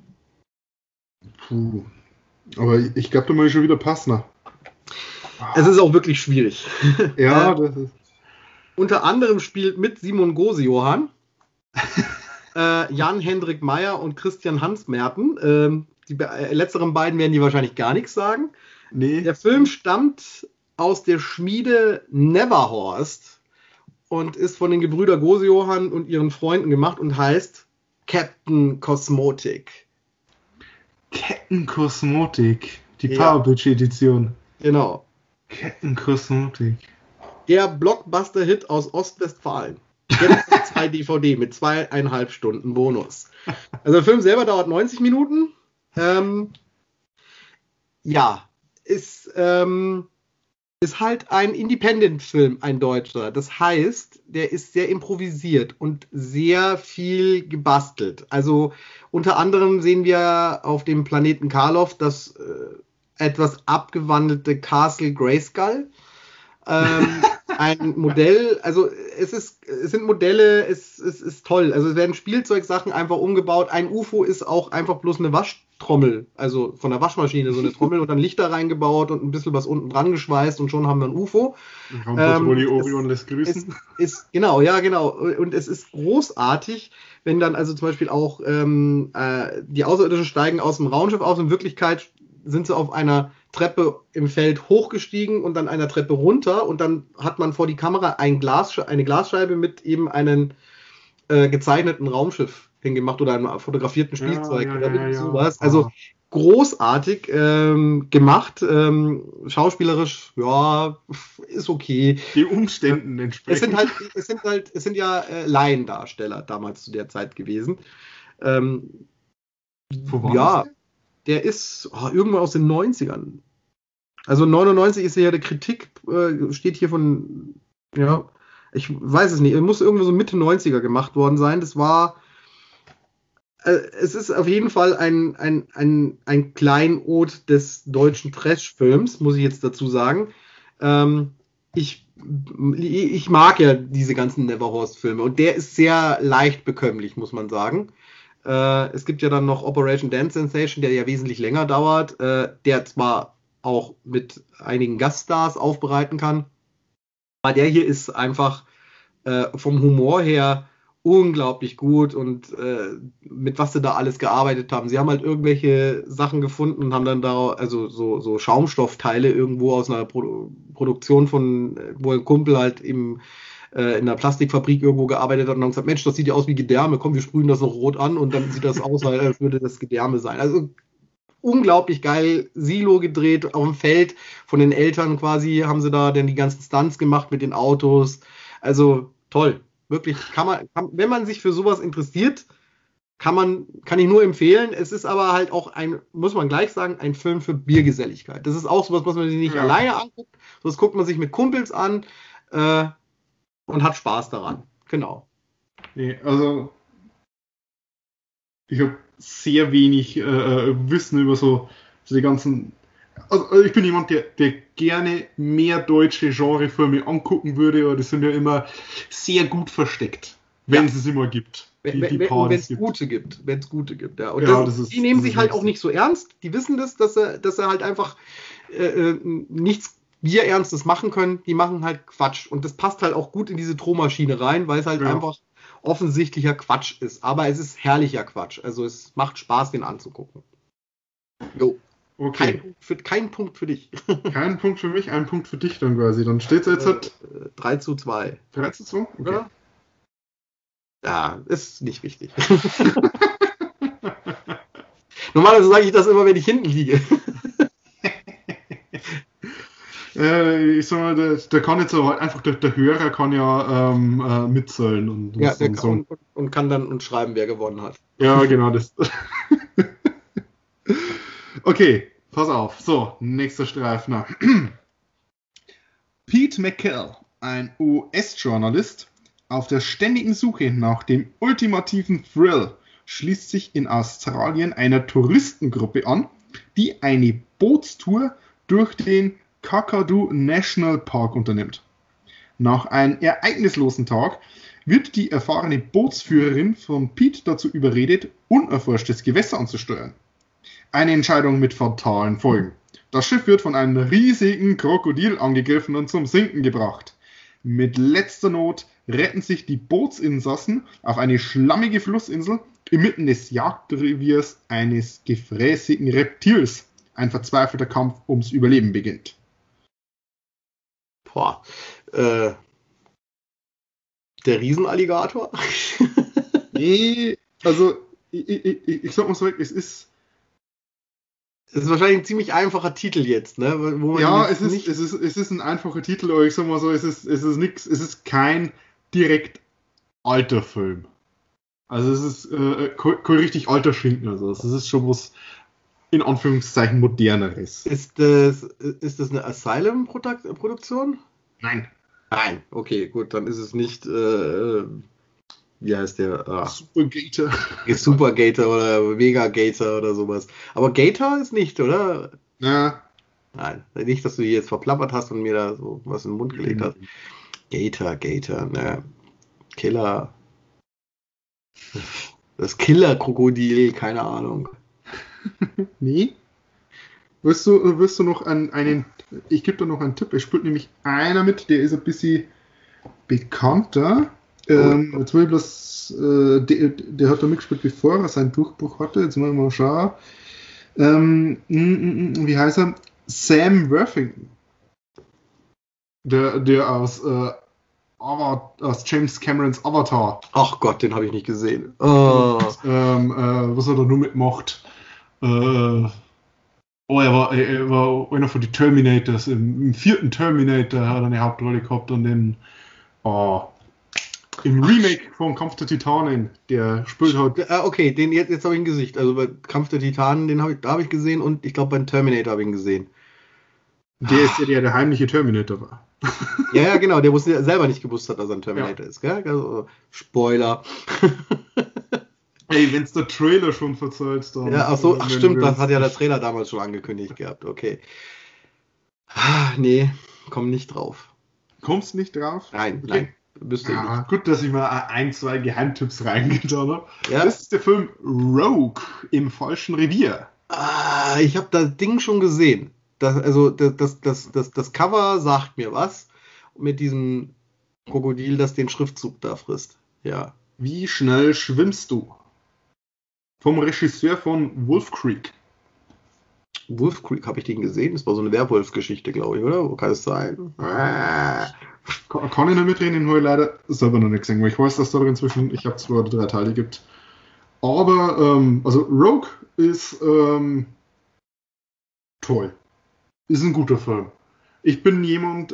Puh. Aber ich glaube, da muss ich schon wieder passen. Es ist auch wirklich schwierig. Ja, das ist... Unter anderem spielt mit Simon Gose-Johann, Jan-Hendrik Meyer und Christian Hans-Merten. Die letzteren beiden werden die wahrscheinlich gar nichts sagen. Nee. Der Film stammt aus der Schmiede Neverhorst und ist von den Gebrüder Gose-Johann und ihren Freunden gemacht und heißt Captain Cosmotic. Captain Cosmotic, die Powerbitch-Edition. Genau. Captain Cosmotic. Der Blockbuster-Hit aus Ostwestfalen. Jetzt 2 DVD mit 2,5 Stunden Bonus. Also der Film selber dauert 90 Minuten. Ist ist halt ein Independent-Film, ein deutscher. Das heißt, der ist sehr improvisiert und sehr viel gebastelt. Also unter anderem sehen wir auf dem Planeten Karloff das etwas abgewandelte Castle Grayskull. Ein Modell, also es sind Modelle, es ist toll. Also es werden Spielzeugsachen einfach umgebaut. Ein UFO ist auch einfach bloß eine Waschtrommel, also von der Waschmaschine so eine Trommel und dann Lichter reingebaut und ein bisschen was unten dran geschweißt und schon haben wir ein UFO. Raumpatrouille Orion lässt grüßen. Genau, ja, genau. Und es ist großartig, wenn dann also zum Beispiel auch die Außerirdischen steigen aus dem Raumschiff aus. In Wirklichkeit sind sie auf einer Treppe im Feld hochgestiegen und dann einer Treppe runter und dann hat man vor die Kamera eine Glasscheibe mit eben einem gezeichneten Raumschiff hingemacht oder einem fotografierten Spielzeug oder sowas. Also großartig gemacht, schauspielerisch, ja, ist okay. Die Umständen entsprechend. Es sind ja Laiendarsteller damals zu der Zeit gewesen. Ja, der ist irgendwann aus den 90ern. Also 99 ist ja der Kritik, steht hier von, ja, ich weiß es nicht, er muss irgendwo so Mitte 90er gemacht worden sein. Das war, es ist auf jeden Fall ein Kleinod des deutschen Trash-Films, muss ich jetzt dazu sagen. Ich mag ja diese ganzen Neverhorst-Filme und der ist sehr leicht bekömmlich, muss man sagen. Es gibt ja dann noch Operation Dance Sensation, der ja wesentlich länger dauert, der zwar auch mit einigen Gaststars aufbereiten kann, aber der hier ist einfach vom Humor her unglaublich gut und mit was sie da alles gearbeitet haben. Sie haben halt irgendwelche Sachen gefunden und haben dann da also so Schaumstoffteile irgendwo aus einer Produktion von, wo ein Kumpel halt eben in einer Plastikfabrik irgendwo gearbeitet hat und haben gesagt, Mensch, das sieht ja aus wie Gedärme, komm, wir sprühen das noch rot an und dann sieht das aus, als würde das Gedärme sein. Also unglaublich geil, Silo gedreht auf dem Feld von den Eltern quasi, haben sie da dann die ganzen Stunts gemacht mit den Autos. Also toll, wirklich, wenn man sich für sowas interessiert, kann ich nur empfehlen. Es ist aber halt auch muss man gleich sagen, ein Film für Biergeselligkeit. Das ist auch sowas, was man sich nicht alleine anguckt, das guckt man sich mit Kumpels an und hat Spaß daran. Genau. Nee, also ich habe sehr wenig Wissen über so die ganzen. Also ich bin jemand, der gerne mehr deutsche Genrefilme angucken würde, aber die sind ja immer sehr gut versteckt, wenn es immer gibt. Wenn es gute gibt. Wenn es gute gibt, ja. Und die nehmen sich halt auch nicht so ernst. Die wissen dass sie halt einfach nichts Bierernstes machen können. Die machen halt Quatsch. Und das passt halt auch gut in diese Drohmaschine rein, weil es halt einfach offensichtlicher Quatsch ist. Aber es ist herrlicher Quatsch. Also es macht Spaß, den anzugucken. Jo. Okay. Kein Punkt für dich. Kein Punkt für mich, ein Punkt für dich dann quasi. Dann steht es jetzt halt 3:2. 3:2? Okay. Ja, ist nicht wichtig. Normalerweise sage ich das immer, wenn ich hinten liege. Ich sag mal, der kann jetzt aber einfach, der Hörer kann ja mitzählen und kann dann schreiben, wer gewonnen hat. Ja, genau das. Okay, pass auf. So, nächster Streifen. Pete McKell, ein US-Journalist, auf der ständigen Suche nach dem ultimativen Thrill, schließt sich in Australien einer Touristengruppe an, die eine Bootstour durch den Kakadu National Park unternimmt. Nach einem ereignislosen Tag wird die erfahrene Bootsführerin von Pete dazu überredet, unerforschtes Gewässer anzusteuern. Eine Entscheidung mit fatalen Folgen. Das Schiff wird von einem riesigen Krokodil angegriffen und zum Sinken gebracht. Mit letzter Not retten sich die Bootsinsassen auf eine schlammige Flussinsel inmitten des Jagdreviers eines gefräßigen Reptils. Ein verzweifelter Kampf ums Überleben beginnt. Boah. Der Riesenalligator? Nee, also ich sag mal so, es ist wahrscheinlich ein ziemlich einfacher Titel jetzt, ne? Es ist ein einfacher Titel, aber ich sag mal so, es ist kein direkt alter Film. Also es ist kein richtig alter Schinken, also es ist schon was in Anführungszeichen moderneres. Ist das eine Asylum-Produktion? Nein. Nein. Okay, gut, dann ist es nicht, wie heißt der? Supergator. Supergator oder Megagator oder sowas. Aber Gator ist nicht, oder? Ja. Nein, nicht, dass du die jetzt verplappert hast und mir da so was in den Mund gelegt hast. Gator, ne. Killer. Das Killer-Krokodil, keine Ahnung. Nee. Willst du noch einen, ich gebe dir noch einen Tipp, es spielt nämlich einer mit, der ist ein bisschen bekannter. Jetzt will ich bloß, der hat da mitgespielt, bevor er seinen Durchbruch hatte. Jetzt mal schauen. Wie heißt er? Sam Worthington. Der aus James Camerons Avatar. Ach Gott, den habe ich nicht gesehen. Was hat er nur mitgemacht? Er war einer von den Terminators. Im 4. Terminator hat er eine Hauptrolle gehabt und im Remake von Kampf der Titanen, der spielt halt. Okay, jetzt habe ich ein Gesicht. Also bei Kampf der Titanen, da habe ich gesehen und ich glaube beim Terminator habe ich ihn gesehen. Der ist ja der heimliche Terminator war. Ja, genau, der wusste selber nicht gewusst hat, dass er ein Terminator ist, gell? Also, Spoiler. Ey, wenn's der Trailer schon verzeiht, dann. Ja, ach stimmt, das hat ja der Trailer damals schon angekündigt gehabt, okay. Nee, komm nicht drauf. Kommst nicht drauf? Nein, okay. Nein, wüsste ich nicht. Gut, dass ich mal ein, zwei Geheimtipps reingetan habe. Ja? Das ist der Film Rogue im falschen Revier. Ich habe das Ding schon gesehen. Das Cover sagt mir was. Mit diesem Krokodil, das den Schriftzug da frisst. Ja. Wie schnell schwimmst du? Vom Regisseur von Wolf Creek. Wolf Creek, habe ich den gesehen? Das war so eine Werwolf-Geschichte, glaube ich, oder? Wo kann es sein? Kann ich nicht mitreden, den habe ich leider selber noch nicht gesehen. Ich weiß, dass es da inzwischen, ich habe 2 oder 3 Teile gibt. Aber, also Rogue ist toll. Ist ein guter Film. Ich bin jemand,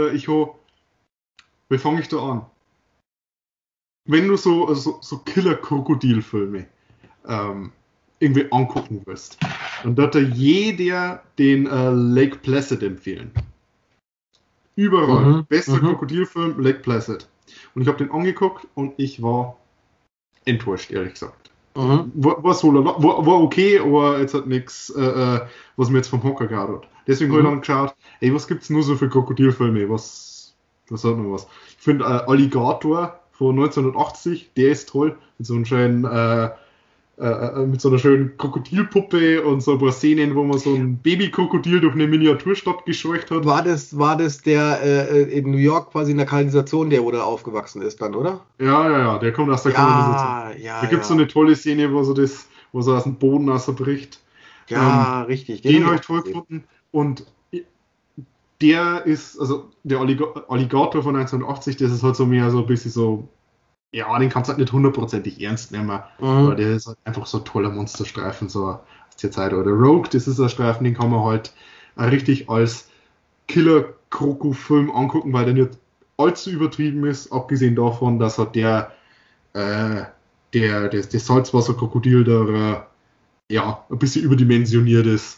wie fange ich da an? Wenn du so Killer-Krokodil-Filme irgendwie angucken willst, dann wird da jeder den Lake Placid empfehlen. Überall. Bester Krokodilfilm, Lake Placid. Und ich habe den angeguckt und ich war enttäuscht, ehrlich gesagt. War okay, aber jetzt hat nichts, was mir jetzt vom Hocker gehabt hat. Deswegen habe ich dann geschaut, ey, was gibt's nur so für Krokodilfilme? Was hat noch was? Ich finde Alligator von 1980, der ist toll. Mit so einem schönen, mit so einer schönen Krokodilpuppe und so ein paar Szenen, wo man so ein Babykrokodil durch eine Miniaturstadt gescheucht hat. War das der in New York quasi in der Kanalisation, der wo da aufgewachsen ist dann, oder? Ja, der kommt aus der Kanalisation. Da gibt's so eine tolle Szene, wo so aus dem Boden ausbricht. Ja, richtig. Den habe ich toll gefunden. Und der ist, also der Alligator von 1980, das ist halt so mehr so ein bisschen so, ja, den kannst du halt nicht 100%ig ernst nehmen, aber der ist halt einfach so ein toller Monsterstreifen, so aus der Zeit. Oder Rogue, das ist ein Streifen, den kann man halt richtig als Killer-Kroko-Film angucken, weil der nicht allzu übertrieben ist, abgesehen davon, dass halt das Salzwasser-Krokodil da ein bisschen überdimensioniert ist.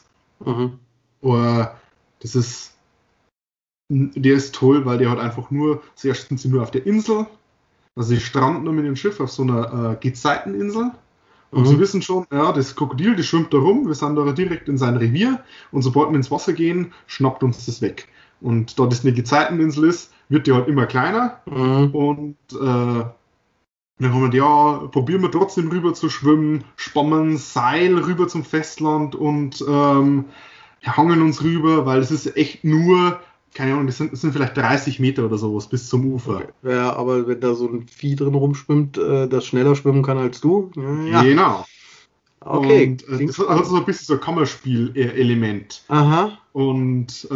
Der ist toll, weil der hat einfach zuerst sind sie nur auf der Insel, also sie stranden nur mit dem Schiff auf so einer Gezeiteninsel und sie wissen schon, ja, das Krokodil, das schwimmt da rum, wir sind da direkt in sein Revier und sobald wir ins Wasser gehen, schnappt uns das weg. Und da das eine Gezeiteninsel ist, wird die halt immer kleiner und dann haben wir, probieren wir trotzdem rüber zu schwimmen, spannen Seil rüber zum Festland und hangeln uns rüber, weil es ist echt nur, keine Ahnung, das sind vielleicht 30 Meter oder sowas bis zum Ufer. Okay. Ja, aber wenn da so ein Vieh drin rumschwimmt, das schneller schwimmen kann als du. Ja. Genau. Okay. Und das hat so ein bisschen so ein Kammerspiel-Element. Aha. Und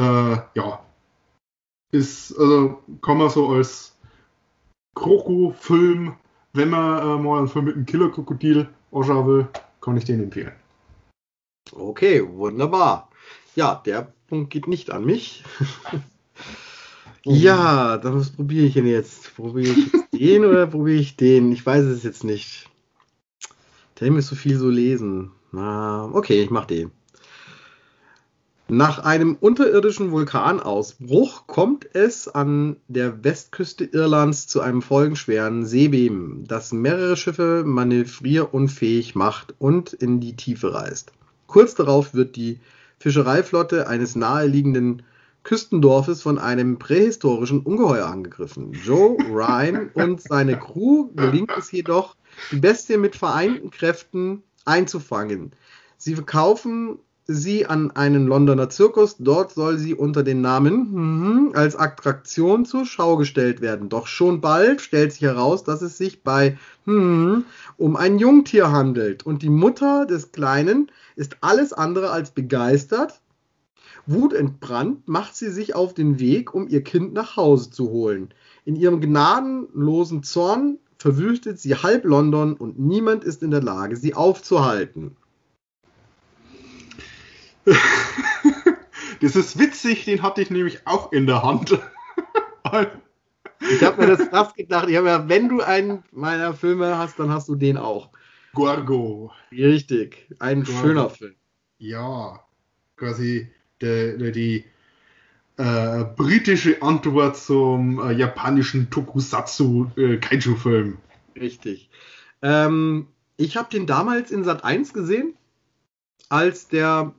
kann man so als Kroko-Film, wenn man mal einen Film mit einem Killer-Krokodil anschauen will, kann ich den empfehlen. Okay, wunderbar. Ja, der Punkt geht nicht an mich. Ja, dann was probiere ich denn jetzt? Probiere ich jetzt den oder probiere ich den? Ich weiß es jetzt nicht. Der muss so viel so lesen. Okay, ich mache den. Nach einem unterirdischen Vulkanausbruch kommt es an der Westküste Irlands zu einem folgenschweren Seebeben, das mehrere Schiffe manövrierunfähig macht und in die Tiefe reißt. Kurz darauf wird die Fischereiflotte eines naheliegenden Küstendorfes von einem prähistorischen Ungeheuer angegriffen. Joe Ryan und seine Crew gelingt es jedoch, die Bestie mit vereinten Kräften einzufangen. Sie verkaufen sie an einen Londoner Zirkus. Dort soll sie unter dem Namen als Attraktion zur Schau gestellt werden. Doch schon bald stellt sich heraus, dass es sich bei um ein Jungtier handelt. Und die Mutter des Kleinen ist alles andere als begeistert. Wutentbrannt macht sie sich auf den Weg, um ihr Kind nach Hause zu holen. In ihrem gnadenlosen Zorn verwüstet sie halb London und niemand ist in der Lage, sie aufzuhalten. Das ist witzig, den hatte ich nämlich auch in der Hand. Ich habe mir das fast gedacht. Ich habe ja, wenn du einen meiner Filme hast, dann hast du den auch. Gorgo. Richtig, ein schöner Film. Ja, quasi die britische Antwort zum japanischen Tokusatsu Kaiju-Film. Richtig. Ich habe den damals in Sat.1 gesehen, als der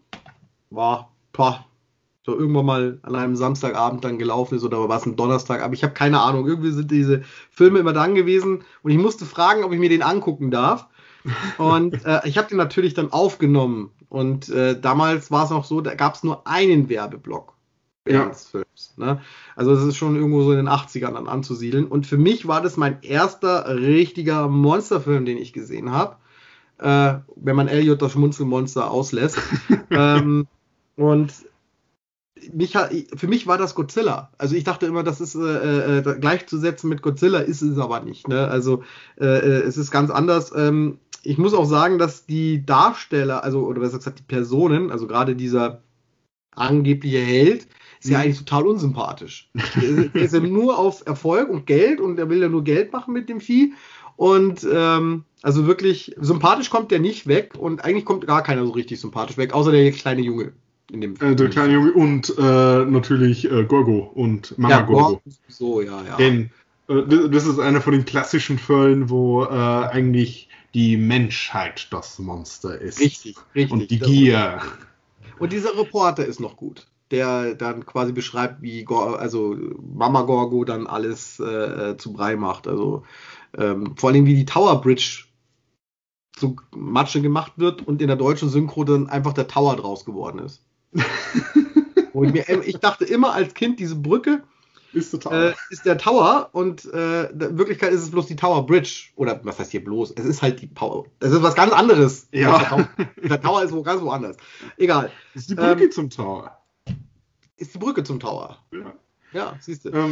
so irgendwann mal an einem Samstagabend dann gelaufen ist, oder war es ein Donnerstag, aber ich habe keine Ahnung. Irgendwie sind diese Filme immer dann gewesen und ich musste fragen, ob ich mir den angucken darf. Und ich habe den natürlich dann aufgenommen. Und damals war es noch so, da gab es nur einen Werbeblock während des Films. Ne? Also es ist schon irgendwo so in den 80ern dann anzusiedeln. Und für mich war das mein erster richtiger Monsterfilm, den ich gesehen habe. Wenn man Elliot das Schmunzelmonster auslässt. Und für mich war das Godzilla. Also ich dachte immer, das ist gleichzusetzen mit Godzilla, ist es aber nicht. Ne? Also es ist ganz anders. Ich muss auch sagen, dass die Darsteller, oder besser gesagt die Personen, also gerade dieser angebliche Held, ist ja eigentlich total unsympathisch. Der ist ja nur auf Erfolg und Geld und er will ja nur Geld machen mit dem Vieh. Und also wirklich sympathisch kommt der nicht weg und eigentlich kommt gar keiner so richtig sympathisch weg, außer der kleine Junge. In dem der kleine Junge und natürlich Gorgo und Mama Gorgo. So, ja. Denn das ist einer von den klassischen Fällen, wo eigentlich die Menschheit das Monster ist. Richtig. Und die Gier. Und dieser Reporter ist noch gut, der dann quasi beschreibt, wie Mama Gorgo dann alles zu Brei macht. Also vor allem wie die Tower Bridge zu Matsche gemacht wird und in der deutschen Synchro dann einfach der Tower draus geworden ist. Und ich dachte immer als Kind, diese Brücke ist der Tower und in Wirklichkeit ist es bloß die Tower Bridge. Oder was heißt hier bloß? Es ist halt die Tower. Es ist was ganz anderes. Ja. Der Tower ist ganz woanders. Egal. Ist die Brücke zum Tower. Ist die Brücke zum Tower. Ja, siehst du.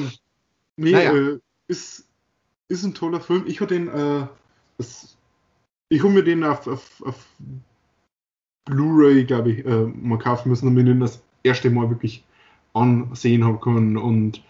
Ist ein toller Film. Ich habe den ich habe mir den auf Blu-ray, glaube ich, mal kaufen müssen, damit ich den das erste Mal wirklich ansehen habe können. Und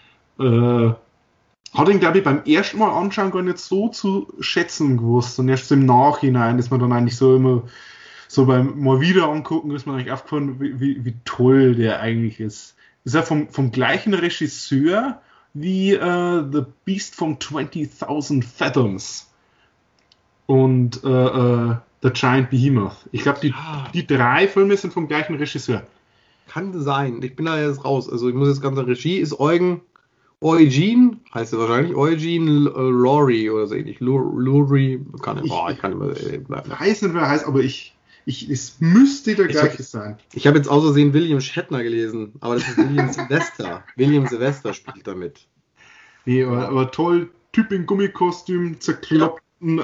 hat ihn, glaube ich, beim ersten Mal anschauen gar nicht so zu schätzen gewusst. Und erst im Nachhinein ist man dann eigentlich so immer so beim mal wieder angucken, ist man eigentlich aufgefallen, wie toll der eigentlich ist. Ist ja vom gleichen Regisseur wie The Beast from 20,000 Fathoms. Und The Giant Behemoth. Ich glaube, die drei Filme sind vom gleichen Regisseur. Kann sein. Ich bin da jetzt raus. Also ich muss jetzt ganz Regie ist Eugene, heißt er wahrscheinlich, Eugene Laurie oder so ähnlich. Laurie, ich kann immer. Weiß nicht, wer er heißt, aber es müsste der gleiche sein. Ich habe jetzt außersehen William Shatner gelesen, aber das ist William Sylvester. William Sylvester spielt damit. Nee, aber toll, Typ in Gummikostüm, zerkloppten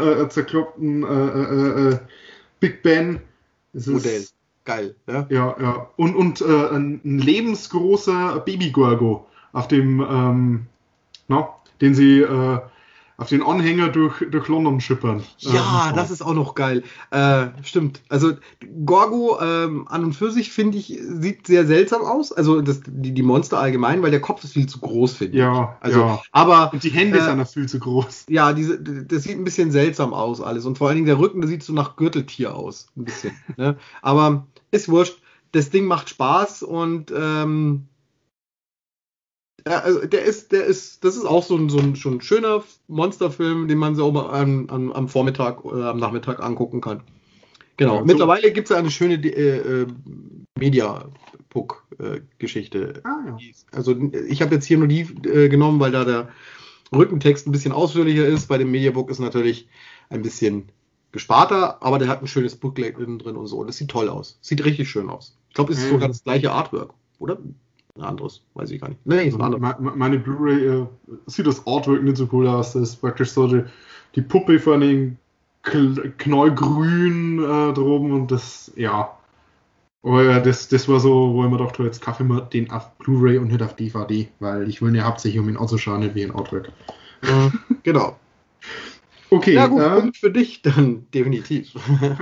Big Ben. Modell. Geil, ja? Ja. Und ein lebensgroßer Baby-Gorgo auf dem, den sie auf den Anhänger durch London schippern. Ja, das ist auch noch geil. Stimmt. Also Gorgo an und für sich, finde ich, sieht sehr seltsam aus. Also die Monster allgemein, weil der Kopf ist viel zu groß, finde ich. Ja. Aber, und die Hände sind auch viel zu groß. Ja, das sieht ein bisschen seltsam aus alles. Und vor allen Dingen der Rücken, der sieht so nach Gürteltier aus. Ein bisschen. Ne? Aber ist wurscht. das Ding macht Spaß und also das ist auch so ein schon schöner Monsterfilm, den man so auch mal am Vormittag oder am Nachmittag angucken kann. Genau. Ja, Mittlerweile gibt es eine schöne Mediabook-Geschichte. ja. Also ich habe jetzt hier nur die genommen, weil da der Rückentext ein bisschen ausführlicher ist. Bei dem Mediabook ist natürlich ein bisschen gesparter, aber der hat ein schönes Booklet drin und so. Und das sieht toll aus. Sieht richtig schön aus. Ich glaube, es ist sogar das gleiche Artwork, oder? Ein anderes, weiß ich gar nicht. Nee, ist ein anderes. Meine Blu-ray sieht das Artwork nicht so cool aus. Das ist praktisch so die Puppe von den Knallgrün droben und das, ja. Aber ja, das war so, wo ich mir dachte, jetzt kaufe ich mir den auf Blu-ray und nicht auf DVD, weil ich will ja hauptsächlich, um ihn anzuschauen, nicht wie ein Artwork. Genau. Okay. Ja gut, Punkt für dich dann definitiv.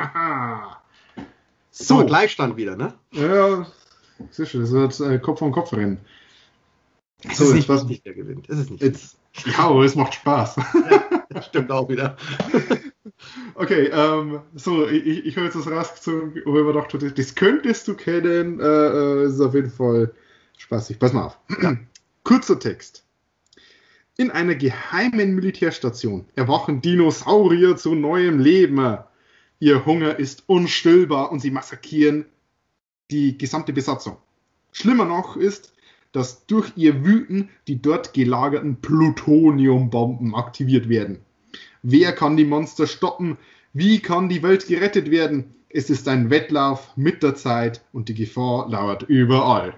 So, Gleichstand wieder, ne? Ja, sicher, es wird Kopf an Kopf rennen. Es ist nicht wichtig, wer gewinnt. Es ist nicht jetzt, ja, aber es macht Spaß. Ja, das stimmt auch wieder. Okay, so, ich habe jetzt das rausgezogen, wo ich mir dachte, das könntest du kennen, ist auf jeden Fall spaßig. Pass mal auf. Ja. Kurzer Text. In einer geheimen Militärstation erwachen Dinosaurier zu neuem Leben. Ihr Hunger ist unstillbar und sie massakrieren die gesamte Besatzung. Schlimmer noch ist, dass durch ihr Wüten die dort gelagerten Plutoniumbomben aktiviert werden. Wer kann die Monster stoppen? Wie kann die Welt gerettet werden? Es ist ein Wettlauf mit der Zeit und die Gefahr lauert überall.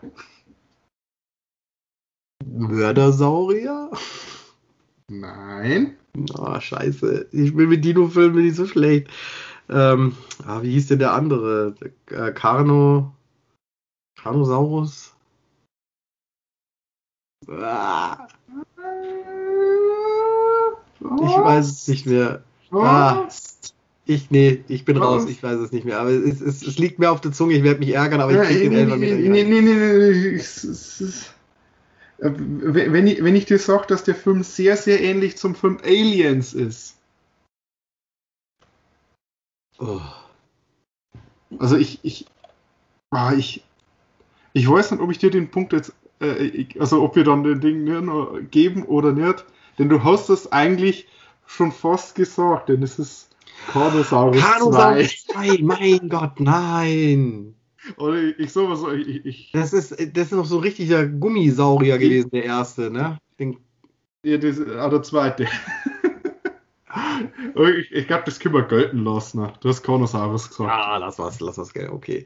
Mördersaurier? Nein. Oh, scheiße. Ich bin mit Dino-Filmen nicht so schlecht. Wie hieß denn der andere? Carnosaurus? Ich weiß es nicht mehr. Ich bin raus, ich weiß es nicht mehr. Aber es liegt mir auf der Zunge, ich werde mich ärgern, aber ich kriege den Elfer wieder nicht. Wenn ich dir sage, dass der Film sehr, sehr ähnlich zum Film Aliens ist. Oh. Also ich weiß nicht, ob ich dir den Punkt jetzt, also ob wir dann den Ding geben oder nicht, denn du hast das eigentlich schon fast gesagt, denn es ist Carnosaurus 2. Mein Gott, nein! Oder ich sag mal so, Das ist noch so ein richtiger Gummisaurier gewesen, der erste, ne? Ja, der zweite. Ich glaube, das können wir gelten lassen. Ne? Du hast Carnosaurus gesagt. Lass was gelten, okay.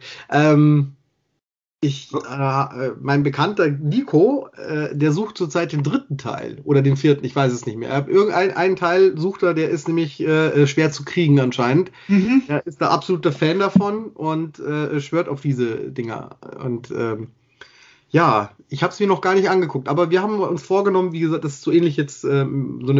Mein Bekannter Nico, der sucht zurzeit den 3. Teil oder den 4., ich weiß es nicht mehr. Irgendeinen Teil sucht er, der ist nämlich schwer zu kriegen anscheinend. Er ist da absoluter Fan davon und schwört auf diese Dinger. Und ja, ich habe es mir noch gar nicht angeguckt, aber wir haben uns vorgenommen, wie gesagt, das ist so ähnlich jetzt so eine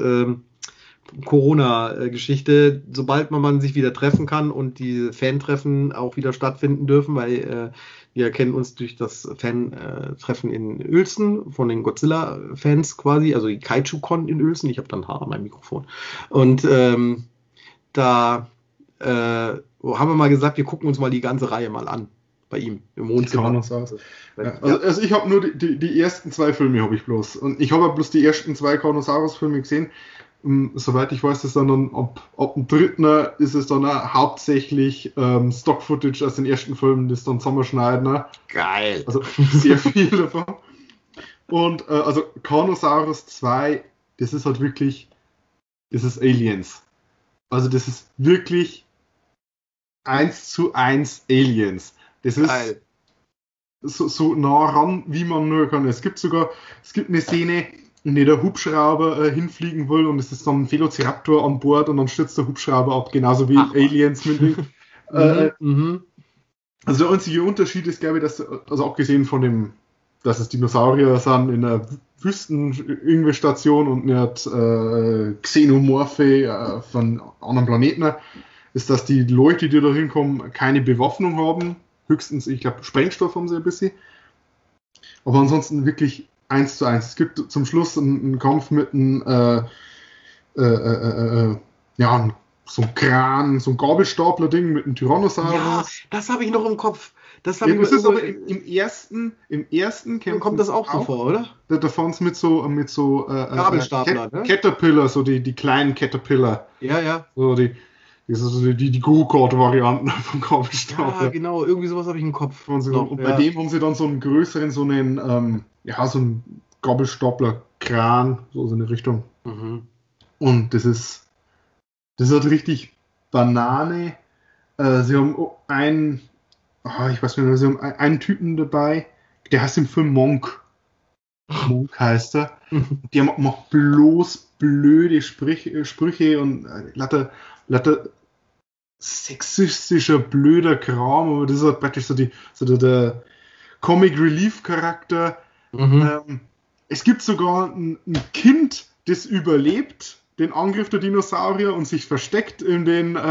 Corona-Geschichte, sobald man sich wieder treffen kann und die Fan-Treffen auch wieder stattfinden dürfen, weil wir kennen uns durch das Fan-Treffen in Uelzen von den Godzilla-Fans quasi, also die Kaiju-Con in Uelzen. Ich habe dann Haar an meinem Mikrofon. Und da haben wir mal gesagt, wir gucken uns mal die ganze Reihe mal an. Bei ihm im Wohnzimmer. Also ich habe nur die ersten 2 Filme habe ich bloß. Und ich habe bloß die ersten 2 Carnosaurus-Filme gesehen. Soweit ich weiß, ist dann ab dem 3. ist es dann hauptsächlich Stock-Footage aus den ersten Filmen, das dann zusammenschneiden. Geil. Also sehr viel davon. Und also Carnosaurus 2, das ist halt wirklich, das ist Aliens. Also das ist wirklich 1:1 Aliens. Das ist geil. So nah ran, wie man nur kann. Es gibt eine Szene, in der der Hubschrauber hinfliegen will und es ist dann ein Velociraptor an Bord und dann stürzt der Hubschrauber ab, genauso wie Aliens mit dem. Also der einzige Unterschied ist, glaube ich, dass, also abgesehen von dem, dass es Dinosaurier sind in einer Wüsten-Station und nicht Xenomorphe von anderen Planeten, ist, dass die Leute, die da hinkommen, keine Bewaffnung haben. Höchstens, ich glaube, Sprengstoff haben sie ein bisschen. Aber ansonsten wirklich 1:1. Es gibt zum Schluss einen Kampf mit einem so ein Kran, so ein Gabelstapler-Ding mit einem Tyrannosaurus. Ja, das habe ich noch im Kopf. Das habe Ja, ich das noch ist aber im ersten Dann kommt das auch so vor, oder? Da fahren sie mit so Gabelstapler, ne? Caterpillar, so die kleinen Caterpillar. Ja, ja. So die Go-Kart-Varianten vom Gabelstapler. Ja, genau. Irgendwie sowas habe ich im Kopf. Und bei dem haben sie dann so einen größeren, so einen Gabelstapler-Kran, so in die Richtung. Mhm. Und das ist halt richtig Banane. Sie haben ich weiß nicht, sie haben einen Typen dabei, der heißt im Film Monk. Monk heißt er. Der macht bloß blöde Sprüche und lauter sexistischer, blöder Kram, aber das ist halt praktisch der Comic Relief Charakter. Mhm. Es gibt sogar ein Kind, das überlebt den Angriff der Dinosaurier und sich versteckt im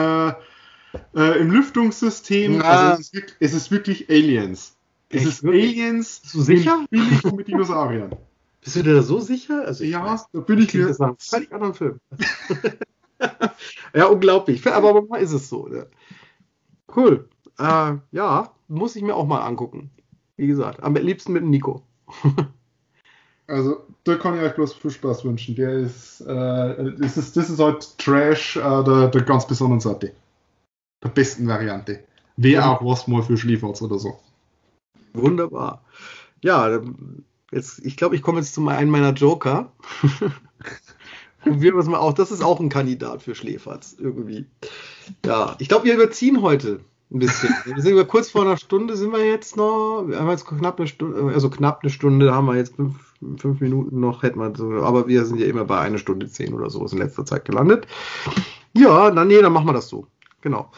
Lüftungssystem. Ja. Also es ist wirklich Aliens. Es Echt, ist wirklich? Aliens Bist du sicher? billig und mit Dinosauriern. Bist du dir da so sicher? Also Ja, da bin ich mir. Das war ein völlig anderen Film. Ja, unglaublich. Aber manchmal ist es so. Ne? Cool. Ja, muss ich mir auch mal angucken. Wie gesagt, am liebsten mit dem Nico. Also, da kann ich euch bloß viel Spaß wünschen. Das ist halt Trash der ganz besonderen Sorte. Der besten Variante. Wäre auch was mal für Schlieferz oder so. Wunderbar. Ja, ich glaube, ich komme jetzt zu einem meiner Joker. Probieren wir es mal auch. Das ist auch ein Kandidat für Schläferz irgendwie. Ja, ich glaube, wir überziehen heute ein bisschen. Wir sind kurz vor einer Stunde, sind wir jetzt noch. Wir haben jetzt knapp eine Stunde, also knapp eine Stunde, haben wir jetzt fünf Minuten noch, hätten wir so, aber wir sind ja immer bei 1 Stunde 10 oder so, ist in letzter Zeit gelandet. Ja, dann machen wir das so. Genau.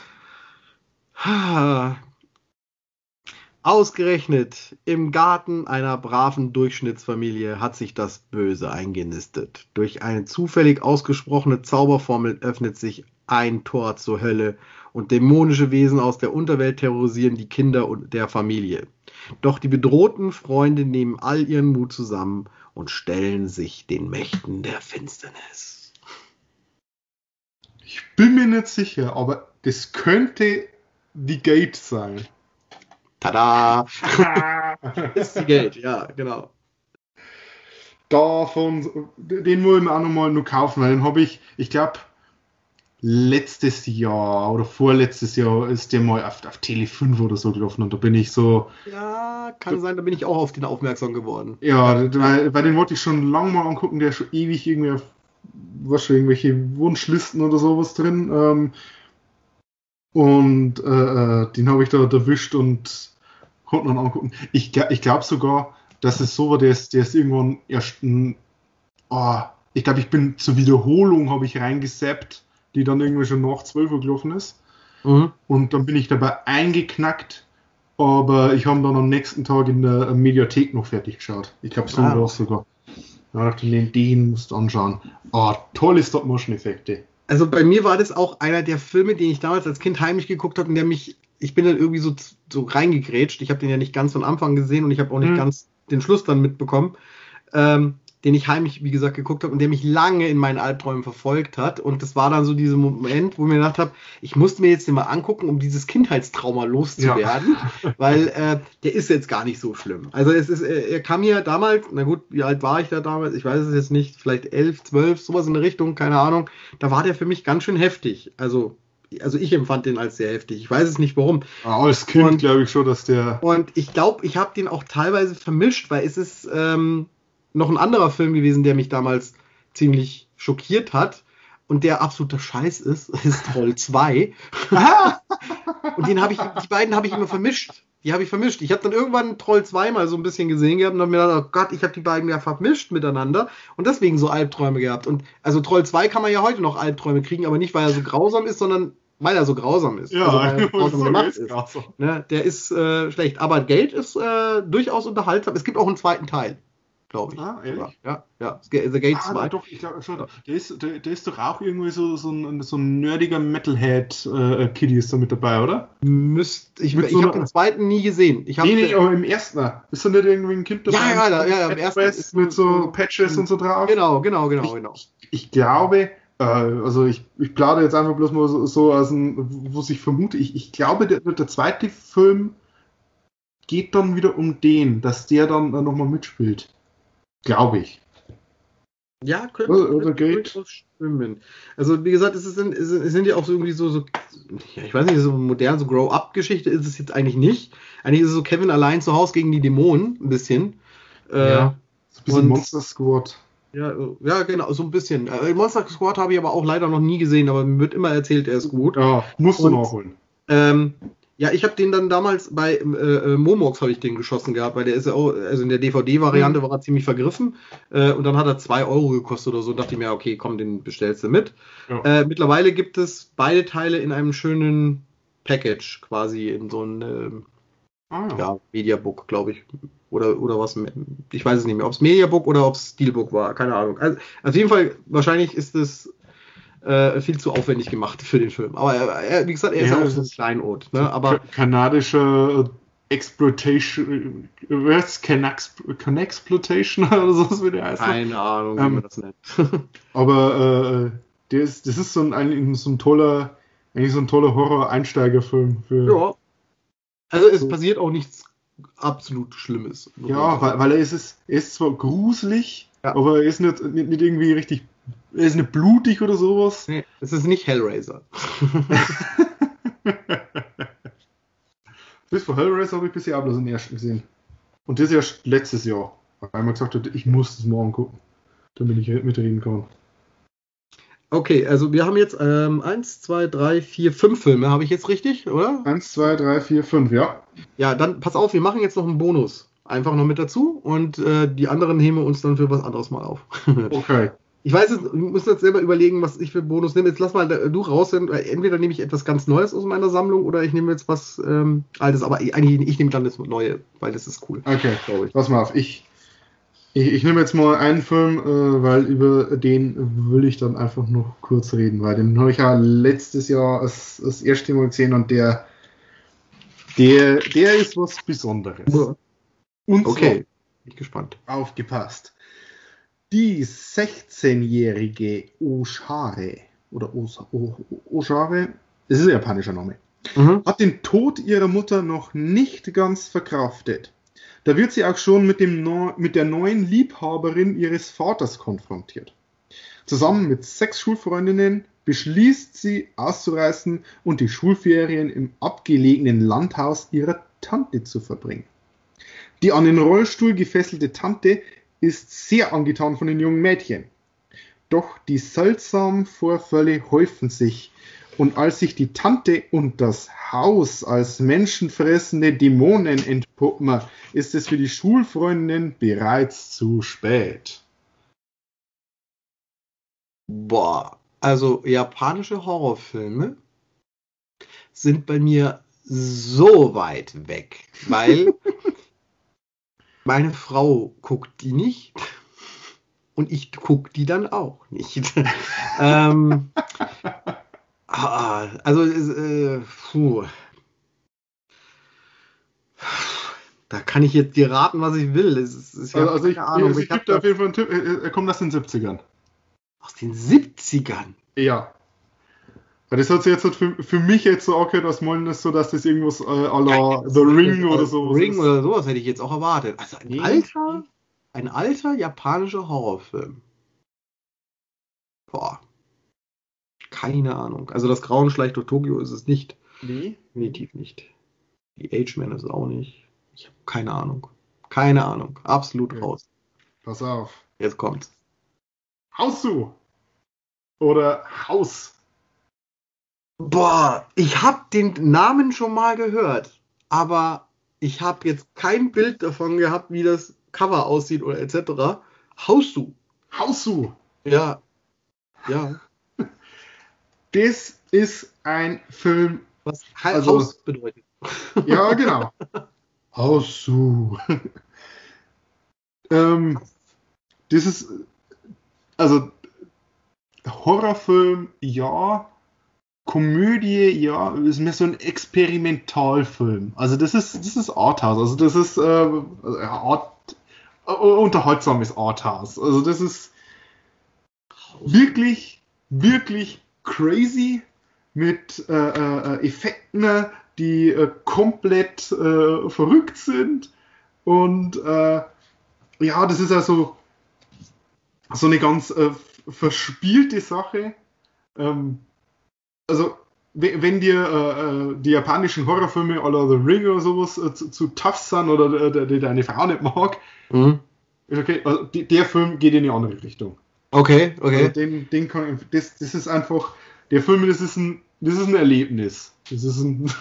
Ausgerechnet im Garten einer braven Durchschnittsfamilie hat sich das Böse eingenistet. Durch eine zufällig ausgesprochene Zauberformel öffnet sich ein Tor zur Hölle und dämonische Wesen aus der Unterwelt terrorisieren die Kinder und der Familie. Doch die bedrohten Freunde nehmen all ihren Mut zusammen und stellen sich den Mächten der Finsternis. Ich bin mir nicht sicher, aber das könnte die Gate sein. Tada! Ist die Gate, ja, genau. Den wollen wir auch nochmal nur kaufen, weil den habe ich glaube, letztes Jahr oder vorletztes Jahr ist der mal auf Tele 5 oder so gelaufen und da bin ich so. Ja, kann sein, da bin ich auch auf den aufmerksam geworden. Ja, weil den wollte ich schon lange mal angucken, der ist schon ewig irgendwie irgendwelche Wunschlisten oder sowas drin. Den habe ich da erwischt und konnte man angucken. Ich glaube sogar, dass es so war, der ist irgendwann erst ich glaube, ich bin zur Wiederholung habe ich reingesappt, die dann irgendwie schon nach 12 Uhr gelaufen ist. Mhm. Und dann bin ich dabei eingeknackt, aber ich habe dann am nächsten Tag in der Mediathek noch fertig geschaut. Ich glaube, so war es sogar. Da dachte ich, den musst du anschauen. Tolle Stop-Motion-Effekte. Also bei mir war das auch einer der Filme, den ich damals als Kind heimlich geguckt habe und ich bin dann irgendwie so reingegrätscht. Ich habe den ja nicht ganz von Anfang gesehen und ich habe auch nicht ganz den Schluss dann mitbekommen, den ich heimlich, wie gesagt, geguckt habe und der mich lange in meinen Albträumen verfolgt hat. Und das war dann so dieser Moment, wo ich mir gedacht habe, ich musste mir jetzt den mal angucken, um dieses Kindheitstrauma loszuwerden, weil der ist jetzt gar nicht so schlimm. Also er kam hier damals, na gut, wie alt war ich da damals? Ich weiß es jetzt nicht, vielleicht 11, 12, sowas in der Richtung, keine Ahnung. Da war der für mich ganz schön heftig. Also ich empfand den als sehr heftig. Ich weiß es nicht, warum. Als Kind glaube ich schon, dass der... Und ich glaube, ich habe den auch teilweise vermischt, weil es ist noch ein anderer Film gewesen, der mich damals ziemlich schockiert hat und der absoluter Scheiß ist Troll 2. Und die beiden habe ich immer vermischt. Die habe ich vermischt. Ich habe dann irgendwann Troll 2 mal so ein bisschen gesehen gehabt und habe mir gedacht, oh Gott, ich habe die beiden ja vermischt miteinander und deswegen so Albträume gehabt. Und also Troll 2 kann man ja heute noch Albträume kriegen, aber nicht, weil er so grausam ist, sondern weil er so grausam ist. Ja, also, weil er grausam gemacht ist. Grausam. Ne, der ist schlecht. Aber Gate ist durchaus unterhaltsam. Es gibt auch einen zweiten Teil, glaube ich. Ehrlich? Ja. The Gate 2. Doch, ich glaube schon. Der ist doch auch irgendwie so ein nerdiger Metalhead-Kitty ist da mit dabei, oder? Ich habe den zweiten nie gesehen. Nee, aber im ersten. Ist da nicht irgendwie ein Kind dabei? Ja, im ersten ist mit so Patches und so drauf. Genau. Ich glaube, Also ich plane jetzt einfach bloß mal so aus dem, was ich vermute. Ich glaube, der zweite Film geht dann wieder um den, dass der dann nochmal mitspielt. Glaube ich. Ja, Oder geht. durchaus stimmen. Also wie gesagt, es sind ja auch so irgendwie so, ja, ich weiß nicht, so modern, so Grow-Up-Geschichte ist es jetzt eigentlich nicht. Eigentlich ist es so Kevin allein zu Hause gegen die Dämonen, ein bisschen. Ja, so ein bisschen Monster Squad. Ja, genau, so ein bisschen. Monster Squad habe ich aber auch leider noch nie gesehen, aber mir wird immer erzählt, er ist gut. Ja, musst du nachholen. Ja, ich habe den dann damals bei Momox habe ich den geschossen gehabt, weil der ist ja auch, also in der DVD-Variante war er ziemlich vergriffen und dann hat er 2 Euro gekostet oder so. Dachte ich mir, okay, komm, den bestellst du mit. Ja. Mittlerweile gibt es beide Teile in einem schönen Package, quasi in so ein Mediabook, glaube ich. Oder was, ich weiß es nicht mehr, ob es Mediabook oder ob es Steelbook war, keine Ahnung. Also, auf jeden Fall, wahrscheinlich ist es viel zu aufwendig gemacht für den Film. Aber wie gesagt, er ist ja auch so ein Kleinod. Ne? Aber kanadische Exploitation, Exploitation oder so, wie der heißt. Keine Ahnung, wie man das nennt. Aber das ist so ein toller Horror-Einsteigerfilm. Ja. Also es passiert auch nichts absolut Schlimmes. Ja, weil er ist zwar gruselig, aber er ist nicht irgendwie richtig, er ist nicht blutig oder sowas. Nee, es ist nicht Hellraiser. Bis vor Hellraiser habe ich bisher auch bloß den ersten gesehen. Und das erst letztes Jahr, weil man gesagt hat, ich muss das morgen gucken, damit ich mitreden kann. Okay, also wir haben jetzt 1, 2, 3, 4, 5 Filme, habe ich jetzt richtig, oder? 1, 2, 3, 4, 5, ja. Ja, dann pass auf, wir machen jetzt noch einen Bonus. Einfach noch mit dazu und die anderen heben wir uns dann für was anderes mal auf. Okay. Ich weiß jetzt, wir müssen jetzt selber überlegen, was ich für Bonus nehme. Jetzt lass mal du raus, entweder nehme ich etwas ganz Neues aus meiner Sammlung oder ich nehme jetzt was Altes, aber eigentlich ich nehme dann das Neue, weil das ist cool. Okay, pass mal auf, ich nehme jetzt mal einen Film, weil über den will ich dann einfach noch kurz reden, weil den habe ich ja letztes Jahr das erste Mal gesehen und der ist was Besonderes. Und okay, bin ich gespannt. Aufgepasst. Die 16-jährige Oshare, oder Oshare, das ist ein japanischer Name, hat den Tod ihrer Mutter noch nicht ganz verkraftet. Da wird sie auch schon mit der neuen Liebhaberin ihres Vaters konfrontiert. Zusammen mit 6 Schulfreundinnen beschließt sie auszureisen und die Schulferien im abgelegenen Landhaus ihrer Tante zu verbringen. Die an den Rollstuhl gefesselte Tante ist sehr angetan von den jungen Mädchen. Doch die seltsamen Vorfälle häufen sich und als sich die Tante und das Haus als menschenfressende Dämonen entpuppen, ist es für die Schulfreundinnen bereits zu spät. Boah, also japanische Horrorfilme sind bei mir so weit weg, weil meine Frau guckt die nicht und ich gucke die dann auch nicht. Also, da kann ich jetzt dir raten, was ich will. Ich gebe dir auf jeden Fall einen Tipp. Er kommt aus den 70ern. Aus den 70ern? Ja. Weil das hat sich jetzt für mich jetzt so angehört, als meinen das so, dass das irgendwas à la The Ring oder sowas ist. Ring oder sowas hätte ich jetzt auch erwartet. Also ein alter japanischer Horrorfilm. Boah. Keine Ahnung. Also das Grauen schleicht durch Tokio ist es nicht. Nee. Definitiv nicht. Die H-Man ist es auch nicht. Ich habe keine Ahnung. Keine Ahnung. Absolut raus. Pass auf. Jetzt kommt's. Hausu! Oder Haus. Boah, ich habe den Namen schon mal gehört, aber ich habe jetzt kein Bild davon gehabt, wie das Cover aussieht oder etc. Hausu. Hausu. Ja. Ja. Das ist ein Film, was Haus bedeutet. Ja, genau. Hausu. Das ist, also Horrorfilm, ja. Komödie, ja, ist mehr so ein Experimentalfilm. Also das ist Arthouse. Also das ist unterhaltsames Arthouse. Also das ist wirklich wirklich crazy mit Effekten, die komplett verrückt sind. Und ja, das ist also so eine ganz verspielte Sache. Also, wenn dir die japanischen Horrorfilme à la The Ring oder sowas zu tough sind oder die deine Frau nicht mag, ist okay. Also, der Film geht in eine andere Richtung. Okay. Also den kann ich, das ist einfach, der Film, das ist ein Erlebnis. Das ist ein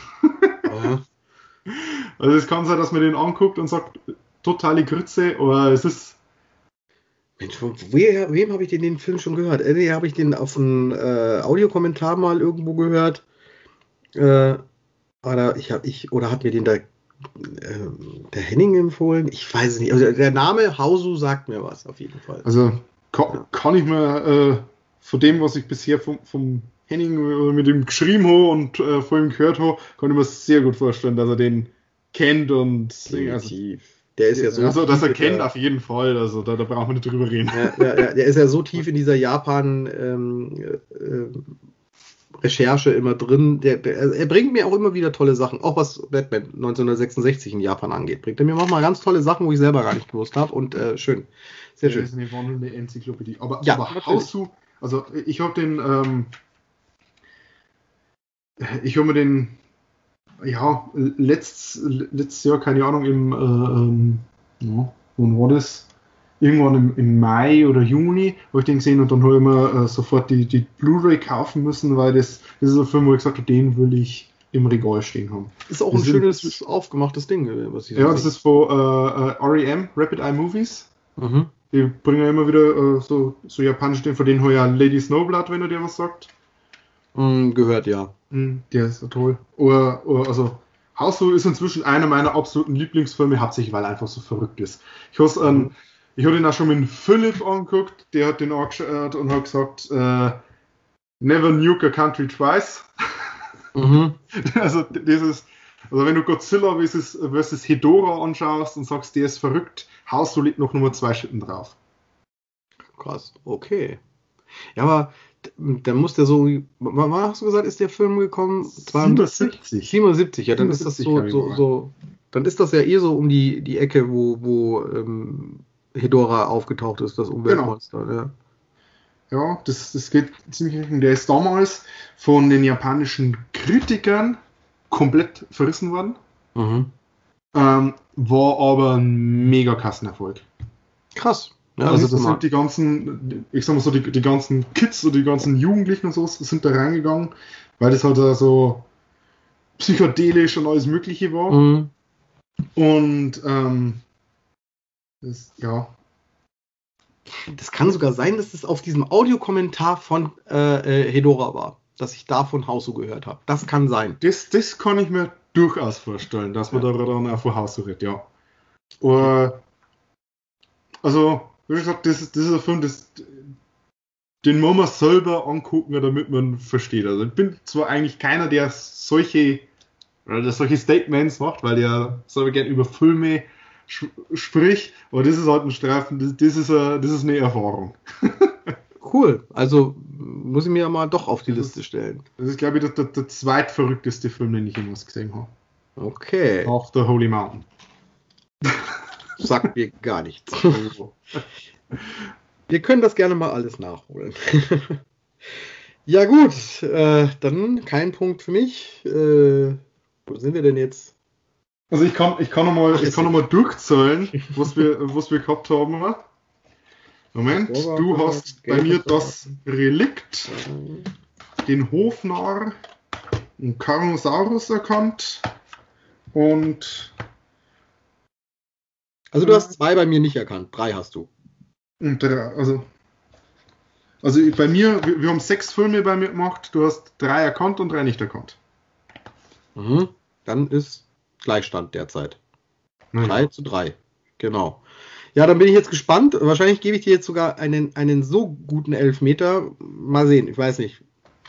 Also es kann sein, dass man den anguckt und sagt, totale Grütze, aber es ist... Mensch, wem habe ich denn den Film schon gehört? Irgendwie habe ich den auf einem Audiokommentar mal irgendwo gehört. Oder hat mir den da der Henning empfohlen? Ich weiß es nicht. Also der Name Hausu sagt mir was, auf jeden Fall. Also kann ich mir von dem, was ich bisher vom Henning mit ihm geschrieben habe und von ihm gehört habe, kann ich mir sehr gut vorstellen, dass er den kennt und definitiv. Der ist ja so. Also, dass er kennt, auf jeden Fall. Also, da brauchen wir nicht drüber reden. Ja, der ist ja so tief in dieser Japan Recherche immer drin. Er bringt mir auch immer wieder tolle Sachen. Auch was Batman 1966 in Japan angeht. Bringt er mir manchmal ganz tolle Sachen, wo ich selber gar nicht gewusst habe. Und schön. Sehr schön. Das ist eine wandelnde Enzyklopädie. Aber Hausu, also ich habe mir den letztes Jahr, keine Ahnung, wann war das? Irgendwann im Mai oder Juni habe ich den gesehen und dann habe ich mir sofort die Blu-ray kaufen müssen, weil das ist ein Film, wo ich gesagt habe, den will ich im Regal stehen haben. Ist auch ein schönes, aufgemachtes Ding, was ich so das ist von REM, Rapid Eye Movies. Mhm. Die bringen ja immer wieder so japanische Dinge, von denen habe ich ja Lady Snowblood, wenn er dir was sagt. Gehört, ja. Der ist so toll. Also Hausu ist inzwischen einer meiner absoluten Lieblingsfilme, hauptsächlich weil er einfach so verrückt ist. Ich habe den auch schon mit Philipp angeguckt, der hat den angeschaut und hat gesagt, never nuke a country twice. Also wenn du Godzilla versus Hedorah anschaust und sagst, der ist verrückt, Hausu liegt noch Nummer 2 Schritten drauf. Krass, okay. Ja, aber dann muss der so, wann hast du gesagt, ist der Film gekommen? 77. 77, ja, dann ist das so, dann ist das ja so um die Ecke, wo Hedorah aufgetaucht ist, das Umweltmonster. Genau. Ja, das geht ziemlich richtig. Der ist damals von den japanischen Kritikern komplett verrissen worden. War aber ein mega Kassenerfolg. Krass. Ja, also das sind die ganzen, ich sag mal so, die ganzen Kids oder die ganzen Jugendlichen und so sind da reingegangen, weil das halt so psychedelisch und alles Mögliche war. Und das kann sogar sein, dass das auf diesem Audiokommentar von Hedorah war, dass ich da von Hausu gehört habe. Das kann sein. Das kann ich mir durchaus vorstellen, dass man da dann auch von Hausu redet, ja. Also, wie gesagt, das ist ein Film, den muss man selber angucken, damit man versteht. Also ich bin zwar eigentlich keiner, der solche Statements macht, weil der selber gerne über Filme spricht, aber das ist halt ein Streifen, das ist eine Erfahrung. Cool, also muss ich mir ja mal doch auf die Liste stellen. Das ist, glaube ich, der zweitverrückteste Film, den ich jemals gesehen habe. Okay. Auch der Holy Mountain. Sagt mir gar nichts. Wir können das gerne mal alles nachholen. Ja gut, dann kein Punkt für mich. Wo sind wir denn jetzt? Also ich kann noch mal durchzählen, was wir gehabt haben. Moment, du hast bei mir das Relikt, den Hofnarr, einen Carnosaurus erkannt und... Also du hast 2 bei mir nicht erkannt, 3 hast du. Und also bei mir, wir haben 6 Filme bei mir gemacht, du hast 3 erkannt und 3 nicht erkannt. Dann ist Gleichstand derzeit. 3:3, genau. Ja, dann bin ich jetzt gespannt. Wahrscheinlich gebe ich dir jetzt sogar einen so guten Elfmeter. Mal sehen, ich weiß nicht.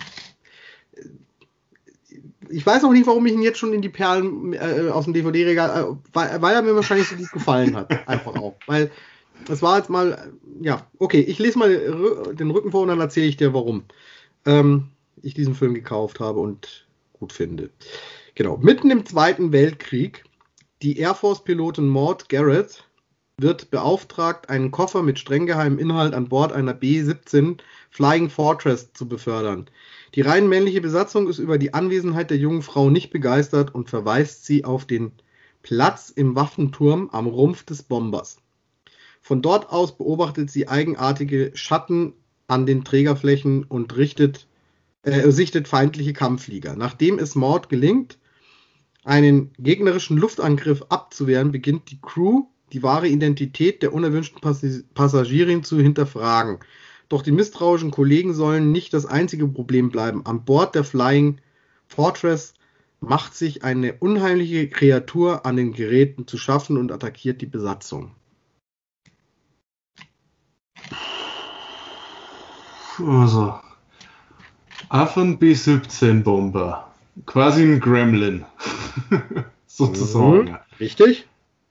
Ich weiß auch nicht, warum ich ihn jetzt schon in die Perlen aus dem DVD-Regal, weil er mir wahrscheinlich so gut gefallen hat. Einfach auch. Weil das war jetzt mal, ja, okay, ich lese mal den Rücken vor und dann erzähle ich dir, warum ich diesen Film gekauft habe und gut finde. Genau, mitten im Zweiten Weltkrieg, die Air Force-Pilotin Maud Garrett wird beauftragt, einen Koffer mit streng geheimem Inhalt an Bord einer B-17 Flying Fortress zu befördern. Die rein männliche Besatzung ist über die Anwesenheit der jungen Frau nicht begeistert und verweist sie auf den Platz im Waffenturm am Rumpf des Bombers. Von dort aus beobachtet sie eigenartige Schatten an den Trägerflächen und sichtet feindliche Kampfflieger. Nachdem es Maud gelingt, einen gegnerischen Luftangriff abzuwehren, beginnt die Crew, die wahre Identität der unerwünschten Passagierin zu hinterfragen. Doch die misstrauischen Kollegen sollen nicht das einzige Problem bleiben. An Bord der Flying Fortress macht sich eine unheimliche Kreatur an den Geräten zu schaffen und attackiert die Besatzung. Also, Affen B-17-Bomber. Quasi ein Gremlin. Sozusagen. Richtig?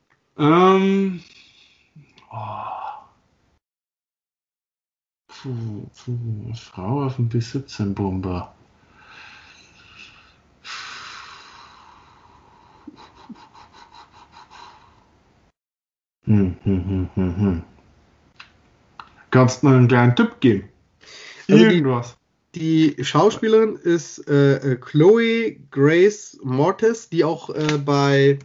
Frau auf dem B-17-Bomber. Kannst du mir einen kleinen Tipp geben? Also Irgendwas. Die Schauspielerin ist Chloe Grace Moretz, die auch bei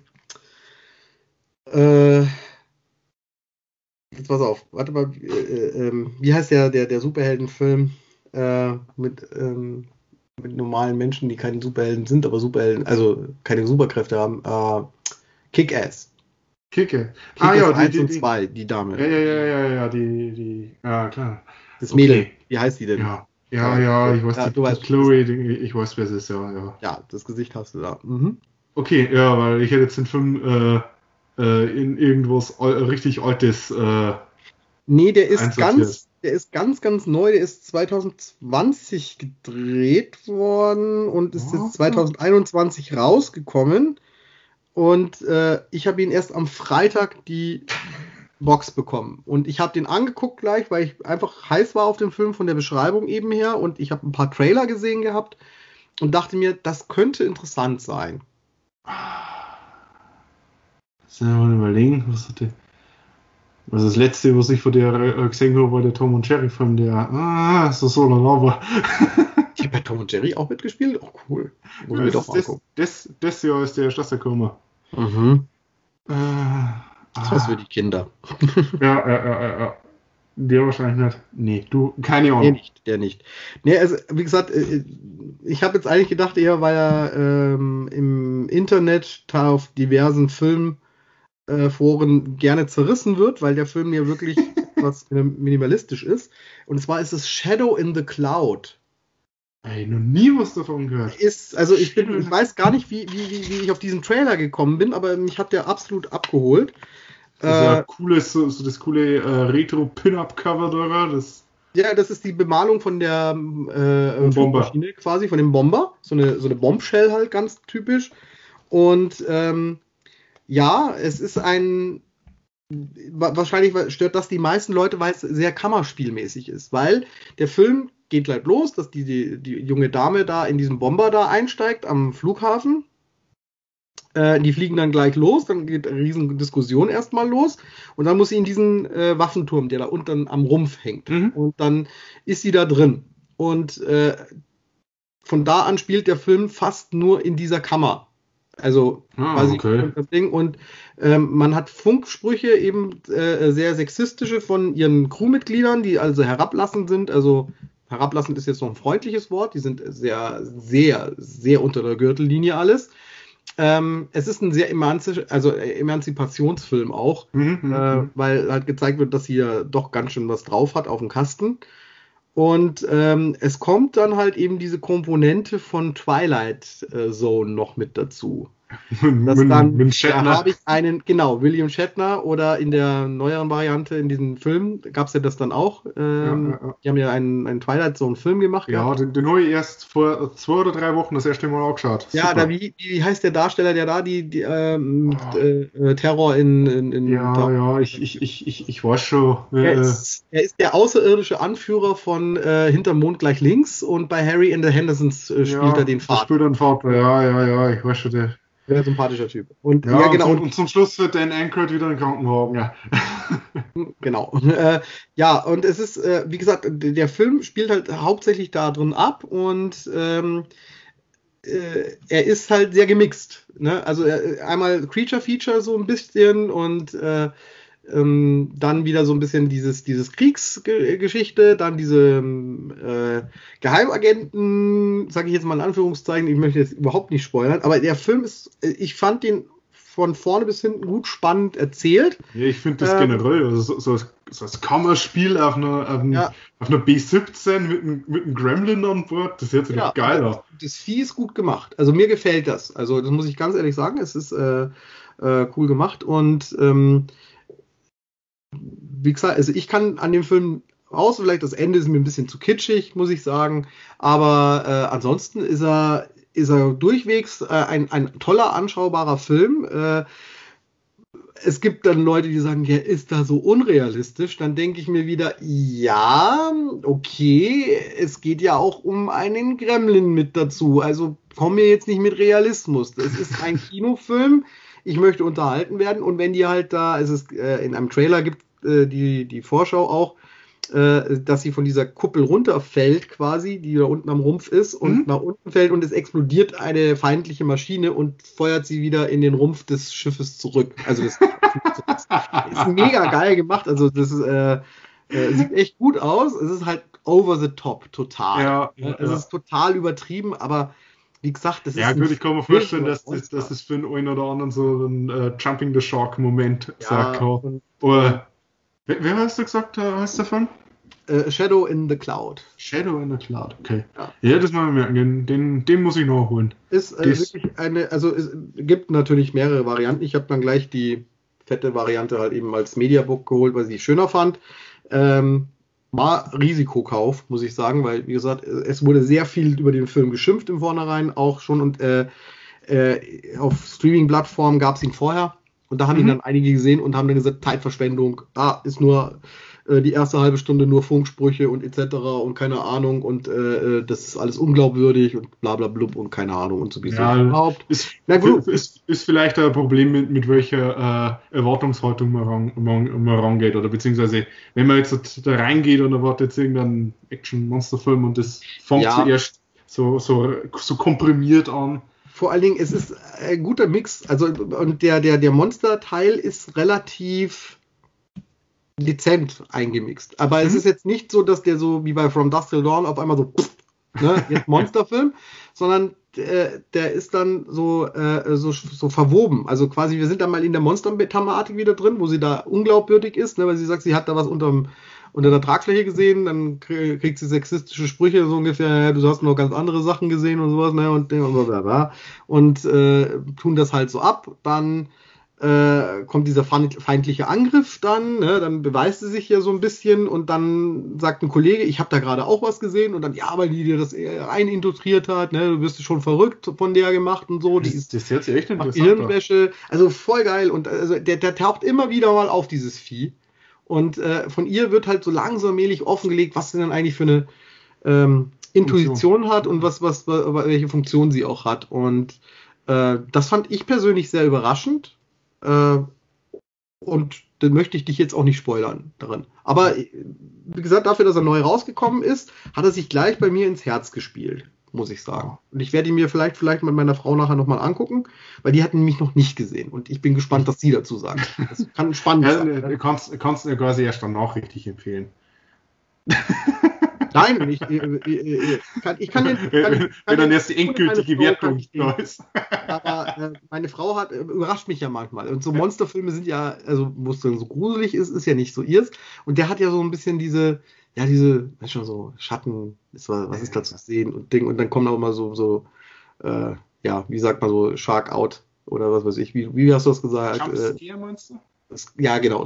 jetzt pass auf, warte mal, wie heißt der Superheldenfilm mit normalen Menschen, die keine Superhelden sind, aber Superhelden, also keine Superkräfte haben, Kick-Ass. Kick-Ass. Kick-Ass 1 und 2, die Dame. Ja, ja, klar. Das Mädel, wie heißt die denn? Ja, ich weiß, ja, die Chloe, ich weiß, wer es ist, ja. Ja, das Gesicht hast du da. Okay, ja, weil ich hätte jetzt den Film in irgendwas richtig Altes nee, der ist ganz neu, der ist 2020 gedreht worden und ist jetzt 2021 rausgekommen und ich habe ihn erst am Freitag die Box bekommen und ich habe den angeguckt gleich, weil ich einfach heiß war auf den Film von der Beschreibung eben her und ich habe ein paar Trailer gesehen gehabt und dachte mir, das könnte interessant sein. Mal überlegen, was das letzte, was ich von der gesehen habe, war der Tom und Jerry Film, der so war. Ich habe bei Tom und Jerry auch mitgespielt? Oh, cool. Muss ich doch angucken. Das Jahr ist der Stadtgekommen. Das was für die Kinder. Ja. Der wahrscheinlich nicht. Nee, du, keine Ahnung. Der nicht. Nee, also, wie gesagt, ich habe jetzt eigentlich gedacht, eher weil er im Internet auf diversen Filmforen gerne zerrissen wird, weil der Film ja wirklich etwas minimalistisch ist. Und zwar ist es Shadow in the Cloud. Ey, noch nie was davon gehört. Ich weiß gar nicht, wie ich auf diesen Trailer gekommen bin, aber mich hat der absolut abgeholt. Das ist das coole Retro-Pin-Up-Cover da. Das ist die Bemalung von der Flugmaschine quasi, von dem Bomber. So eine Bombshell halt, ganz typisch. Und es ist wahrscheinlich stört das die meisten Leute, weil es sehr kammerspielmäßig ist. Weil der Film geht gleich los, dass die junge Dame da in diesem Bomber da einsteigt am Flughafen. Die fliegen dann gleich los, dann geht eine riesen Diskussion erstmal los und dann muss sie in diesen Waffenturm, der da unten am Rumpf hängt. Und dann ist sie da drin. Und von da an spielt der Film fast nur in dieser Kammer. Also quasi das Ding. Und man hat Funksprüche, eben sehr sexistische von ihren Crewmitgliedern, die also herablassend sind. Also herablassend ist jetzt noch ein freundliches Wort. Die sind sehr, sehr, sehr unter der Gürtellinie alles. Es ist ein sehr Emanzipationsfilm auch, weil halt gezeigt wird, dass sie ja doch ganz schön was drauf hat auf dem Kasten. Und es kommt dann halt eben diese Komponente von Twilight Zone noch mit dazu. Mit Shatner. Da habe ich einen, genau, William Shatner, oder in der neueren Variante, in diesem Film, gab es ja das dann auch. Die haben ja einen Twilight Zone-Film gemacht Ja, gehabt. den habe ich erst vor 2 oder 3 Wochen das erste Mal angeschaut. Ja, Super. wie heißt der Darsteller, der da Terror in Ja, ich weiß schon. Er ist der außerirdische Anführer von Hinterm Mond gleich links, und bei Harry and the Hendersons spielt er Ja, den das spielt Vater. ein Vater. Ja, ich weiß schon. Sehr sympathischer Typ. Und Ja, ja, und genau, zum Schluss wird Dan Aykroyd wieder einen Krankenwagen. Ja. genau. Ja, und es ist, wie gesagt, der Film spielt halt hauptsächlich da drin ab, und er ist halt sehr gemixt. Ne? Also einmal Creature Feature so ein bisschen, und dann wieder so ein bisschen dieses Kriegsgeschichte, dann diese Geheimagenten, sage ich jetzt mal in Anführungszeichen, ich möchte jetzt überhaupt nicht spoilern, aber der Film ist, ich fand den von vorne bis hinten gut spannend erzählt. Ja, ich finde das generell, also so als Kammerspiel auf einer B-17 mit einem Gremlin an Bord, das hört sich doch geil an. Das Vieh ist gut gemacht. Also mir gefällt das. Also das muss ich ganz ehrlich sagen. Es ist cool gemacht, und wie gesagt, also ich kann an dem Film raus, vielleicht das Ende ist mir ein bisschen zu kitschig, muss ich sagen, aber ansonsten ist er durchwegs ein toller, anschaubarer Film. Es gibt dann Leute, die sagen, ja, ist da so unrealistisch? Dann denke ich mir wieder, ja, okay, es geht ja auch um einen Gremlin mit dazu. Also komm mir jetzt nicht mit Realismus. Es ist ein Kinofilm. Ich möchte unterhalten werden. Und wenn die halt da, es ist in einem Trailer gibt die Vorschau auch, dass sie von dieser Kuppel runterfällt quasi, die da unten am Rumpf ist, und nach unten fällt, und es explodiert eine feindliche Maschine und feuert sie wieder in den Rumpf des Schiffes zurück. Also das ist mega geil gemacht. Also das sieht echt gut aus. Es ist halt over the top, total. Es ist total übertrieben, aber wie gesagt, das ist Ja, gut, ich kann mir vorstellen, dass Monster. das für den einen oder anderen so einen Jumping the Shark-Moment sagt. Oder wer hast du gesagt, heißt der Film? Shadow in the Cloud. Shadow in the Cloud, okay. Ja, das mal merken, den muss ich noch holen. Ist wirklich also es gibt natürlich mehrere Varianten. Ich habe dann gleich die fette Variante halt eben als Mediabook geholt, weil ich es schöner fand. War Risikokauf, muss ich sagen, weil, wie gesagt, es wurde sehr viel über den Film geschimpft im Vornherein auch schon, und auf Streaming-Plattformen gab es ihn vorher, und da haben ihn dann einige gesehen und haben dann gesagt, Zeitverschwendung, ist nur die erste halbe Stunde nur Funksprüche und etc. und keine Ahnung, und das ist alles unglaubwürdig und bla bla blub und keine Ahnung und sowieso überhaupt. Ist vielleicht ein Problem, mit welcher Erwartungshaltung man rangeht, oder beziehungsweise wenn man jetzt da reingeht und erwartet jetzt irgendeinen Action-Monsterfilm und das fängt zuerst so komprimiert an. Vor allen Dingen, es ist ein guter Mix, also, und der Monster-Teil ist relativ dezent eingemixt. Aber es ist jetzt nicht so, dass der so wie bei From Dusk Till Dawn auf einmal so, jetzt Monsterfilm, sondern der ist dann so verwoben. Also quasi, wir sind dann mal in der Monster-Thematik wieder drin, wo sie da unglaubwürdig ist, ne, weil sie sagt, sie hat da was unter der Tragfläche gesehen, dann kriegt sie sexistische Sprüche, so ungefähr, ja, du hast noch ganz andere Sachen gesehen und sowas, ne, und tun das halt so ab. Dann kommt dieser feindliche Angriff dann, ne, dann beweist sie sich ja so ein bisschen, und dann sagt ein Kollege, ich habe da gerade auch was gesehen, und dann, ja, weil die dir das einindotriert hat, ne, du wirst schon verrückt von der gemacht und so, die ist das hört sich echt interessant Hirnwäsche, also voll geil, und also der taucht immer wieder mal auf, dieses Vieh, und von ihr wird halt so langsam offengelegt, was sie denn eigentlich für eine Intuition hat und welche Funktion sie auch hat, und das fand ich persönlich sehr überraschend. Und dann möchte ich dich jetzt auch nicht spoilern darin. Aber wie gesagt, dafür, dass er neu rausgekommen ist, hat er sich gleich bei mir ins Herz gespielt, muss ich sagen. Und ich werde ihn mir vielleicht mit meiner Frau nachher nochmal angucken, weil die hat ihn nämlich noch nicht gesehen. Und ich bin gespannt, was sie dazu sagt. Das kann spannend sein. Du kannst ihn quasi erst danach richtig empfehlen. Nein, ich kann wenn dann erst die endgültige Wertung da ist. Aber meine Frau überrascht mich ja manchmal. Und so Monsterfilme sind ja, also wo es dann so gruselig ist ja nicht so ihrs. Und der hat ja so ein bisschen weißt du schon, so Schatten, was ist da zu sehen und Ding. Und dann kommen auch immer wie sagt man so, Shark Out Oder was weiß ich, wie hast du das gesagt? Jumpscare meinst du? Ja, genau.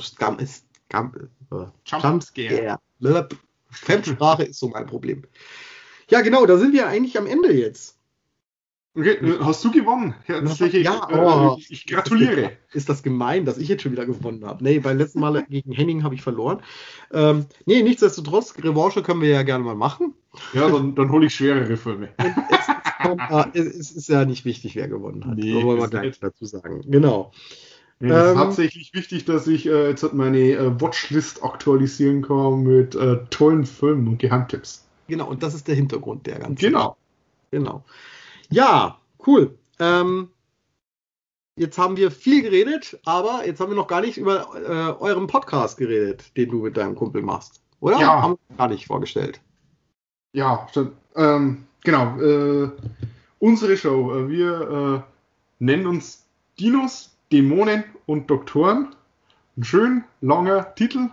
Jumpscare. Fremdsprache ist so mein Problem. Ja, genau, da sind wir eigentlich am Ende jetzt. Okay, hast du gewonnen? Ich gratuliere. Ist das gemein, dass ich jetzt schon wieder gewonnen habe? Nee, beim letzten Mal gegen Henning habe ich verloren. Nichtsdestotrotz, Revanche können wir ja gerne mal machen. Ja, dann hole ich schwerere Filme. Es ist ja nicht wichtig, wer gewonnen hat. Nee, das wollen wir gleich dazu sagen. Genau. Nee, es ist tatsächlich wichtig, dass ich jetzt meine Watchlist aktualisieren kann mit tollen Filmen und Geheimtipps. Genau, und das ist der Hintergrund der ganzen Genau. Ja, cool. Jetzt haben wir viel geredet, aber jetzt haben wir noch gar nicht über euren Podcast geredet, den du mit deinem Kumpel machst. Oder? Ja. Haben wir gar nicht vorgestellt. Ja, stimmt. Genau. Unsere Show. Wir nennen uns Dinos, Dämonen und Doktoren. Ein schön langer Titel.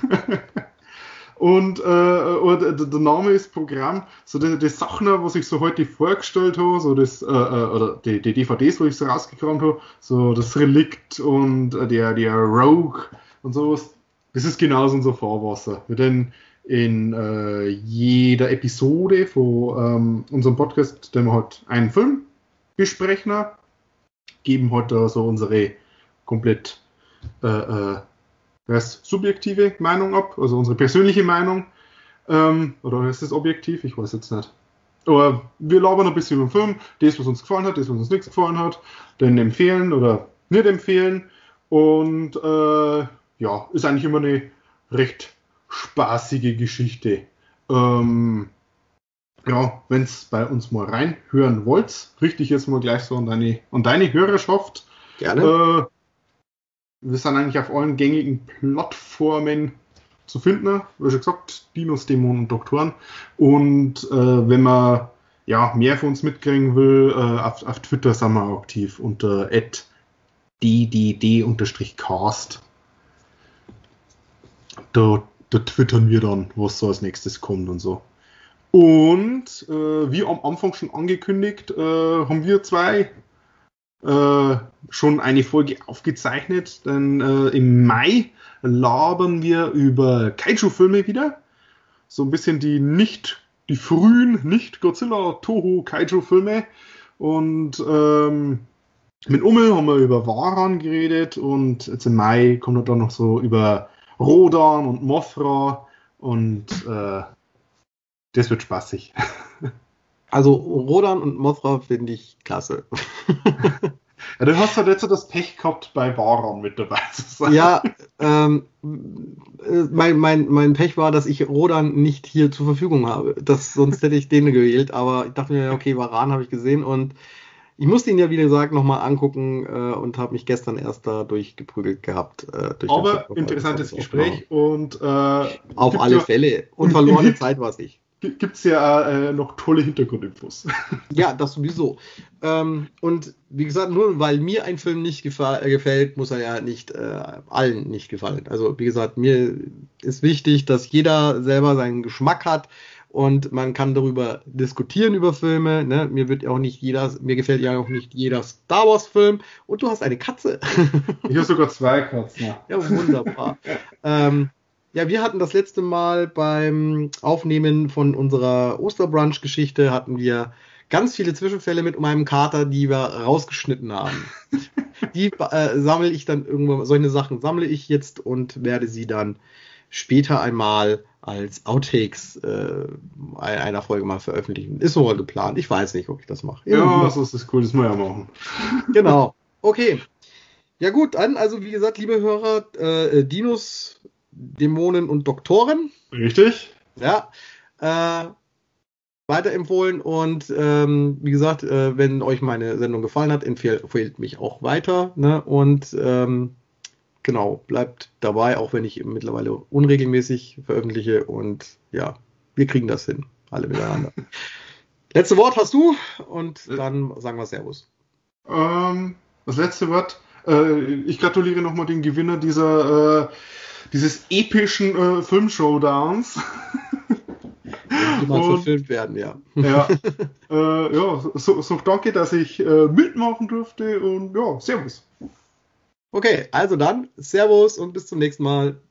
Und der Name ist Programm. So die Sachen, was ich so heute vorgestellt habe, so das, oder die DVDs, wo ich so rausgekramt habe, so das Relikt und der Rogue und sowas, das ist genauso unser Fahrwasser. Wir denn in jeder Episode von unserem Podcast, den wir halt einen Film besprechen, geben halt da so unsere komplett subjektive Meinung ab, also unsere persönliche Meinung. Oder ist das objektiv? Ich weiß jetzt nicht. Aber wir labern ein bisschen über den Film, das, was uns gefallen hat, das, was uns nichts gefallen hat, den empfehlen oder nicht empfehlen. Und ist eigentlich immer eine recht spaßige Geschichte. Wenn es bei uns mal reinhören wollt, richte ich jetzt mal gleich so an deine Hörerschaft. Gerne. Wir sind eigentlich auf allen gängigen Plattformen zu finden. Wie schon gesagt, Dinos, Dämonen und Doktoren. Und wenn man mehr von uns mitkriegen will, auf Twitter sind wir aktiv unter @ddd_cast. Da twittern wir dann, was so als nächstes kommt und so. Und wie am Anfang schon angekündigt, haben wir zwei schon eine Folge aufgezeichnet, denn im Mai labern wir über Kaiju-Filme wieder. So ein bisschen die frühen Nicht-Godzilla-Toho-Kaiju-Filme. Und mit Ummel haben wir über Varan geredet und jetzt im Mai kommt dann noch so über Rodan und Mothra und das wird spaßig. Also Rodan und Mothra finde ich klasse. Ja, du hast halt jetzt so das Pech gehabt, bei Varan mit dabei zu sein. Ja, mein Pech war, dass ich Rodan nicht hier zur Verfügung habe. Sonst hätte ich den gewählt, aber ich dachte mir, okay, Varan habe ich gesehen und ich musste ihn ja, wie gesagt, nochmal angucken und habe mich gestern erst da durchgeprügelt gehabt. Aber interessantes Gespräch und auf alle Fälle. Und verlorene Zeit war es nicht. Gibt es ja noch tolle Hintergrundinfos. Ja, das sowieso. Und wie gesagt, nur weil mir ein Film nicht gefällt, muss er ja nicht allen nicht gefallen. Also wie gesagt, mir ist wichtig, dass jeder selber seinen Geschmack hat und man kann darüber diskutieren über Filme. Ne? Mir gefällt ja auch nicht jeder Star Wars Film und du hast eine Katze. Ich habe sogar 2 Katzen. Ja, wunderbar. Ja, wir hatten das letzte Mal beim Aufnehmen von unserer Osterbrunch-Geschichte hatten wir ganz viele Zwischenfälle mit meinem Kater, die wir rausgeschnitten haben. Die sammle ich dann irgendwann, solche Sachen sammle ich jetzt und werde sie dann später einmal als Outtakes einer Folge mal veröffentlichen. Ist sogar geplant. Ich weiß nicht, ob ich das mache. Ja, das ist cool, das muss ich ja machen. Genau. Okay. Ja gut, dann, also wie gesagt, liebe Hörer, Dinos, Dämonen und Doktoren. Richtig. Ja. Weiterempfohlen und wie gesagt, wenn euch meine Sendung gefallen hat, empfehlt mich auch weiter. Ne? Und genau, bleibt dabei, auch wenn ich mittlerweile unregelmäßig veröffentliche. Und ja, wir kriegen das hin. Alle miteinander. Letzte Wort hast du und dann sagen wir Servus. Das letzte Wort. Ich gratuliere nochmal den Gewinner dieses epischen Filmshowdowns. die mal verfilmt werden, ja. Ja, so danke, dass ich mitmachen durfte und ja, servus. Okay, also dann, Servus und bis zum nächsten Mal.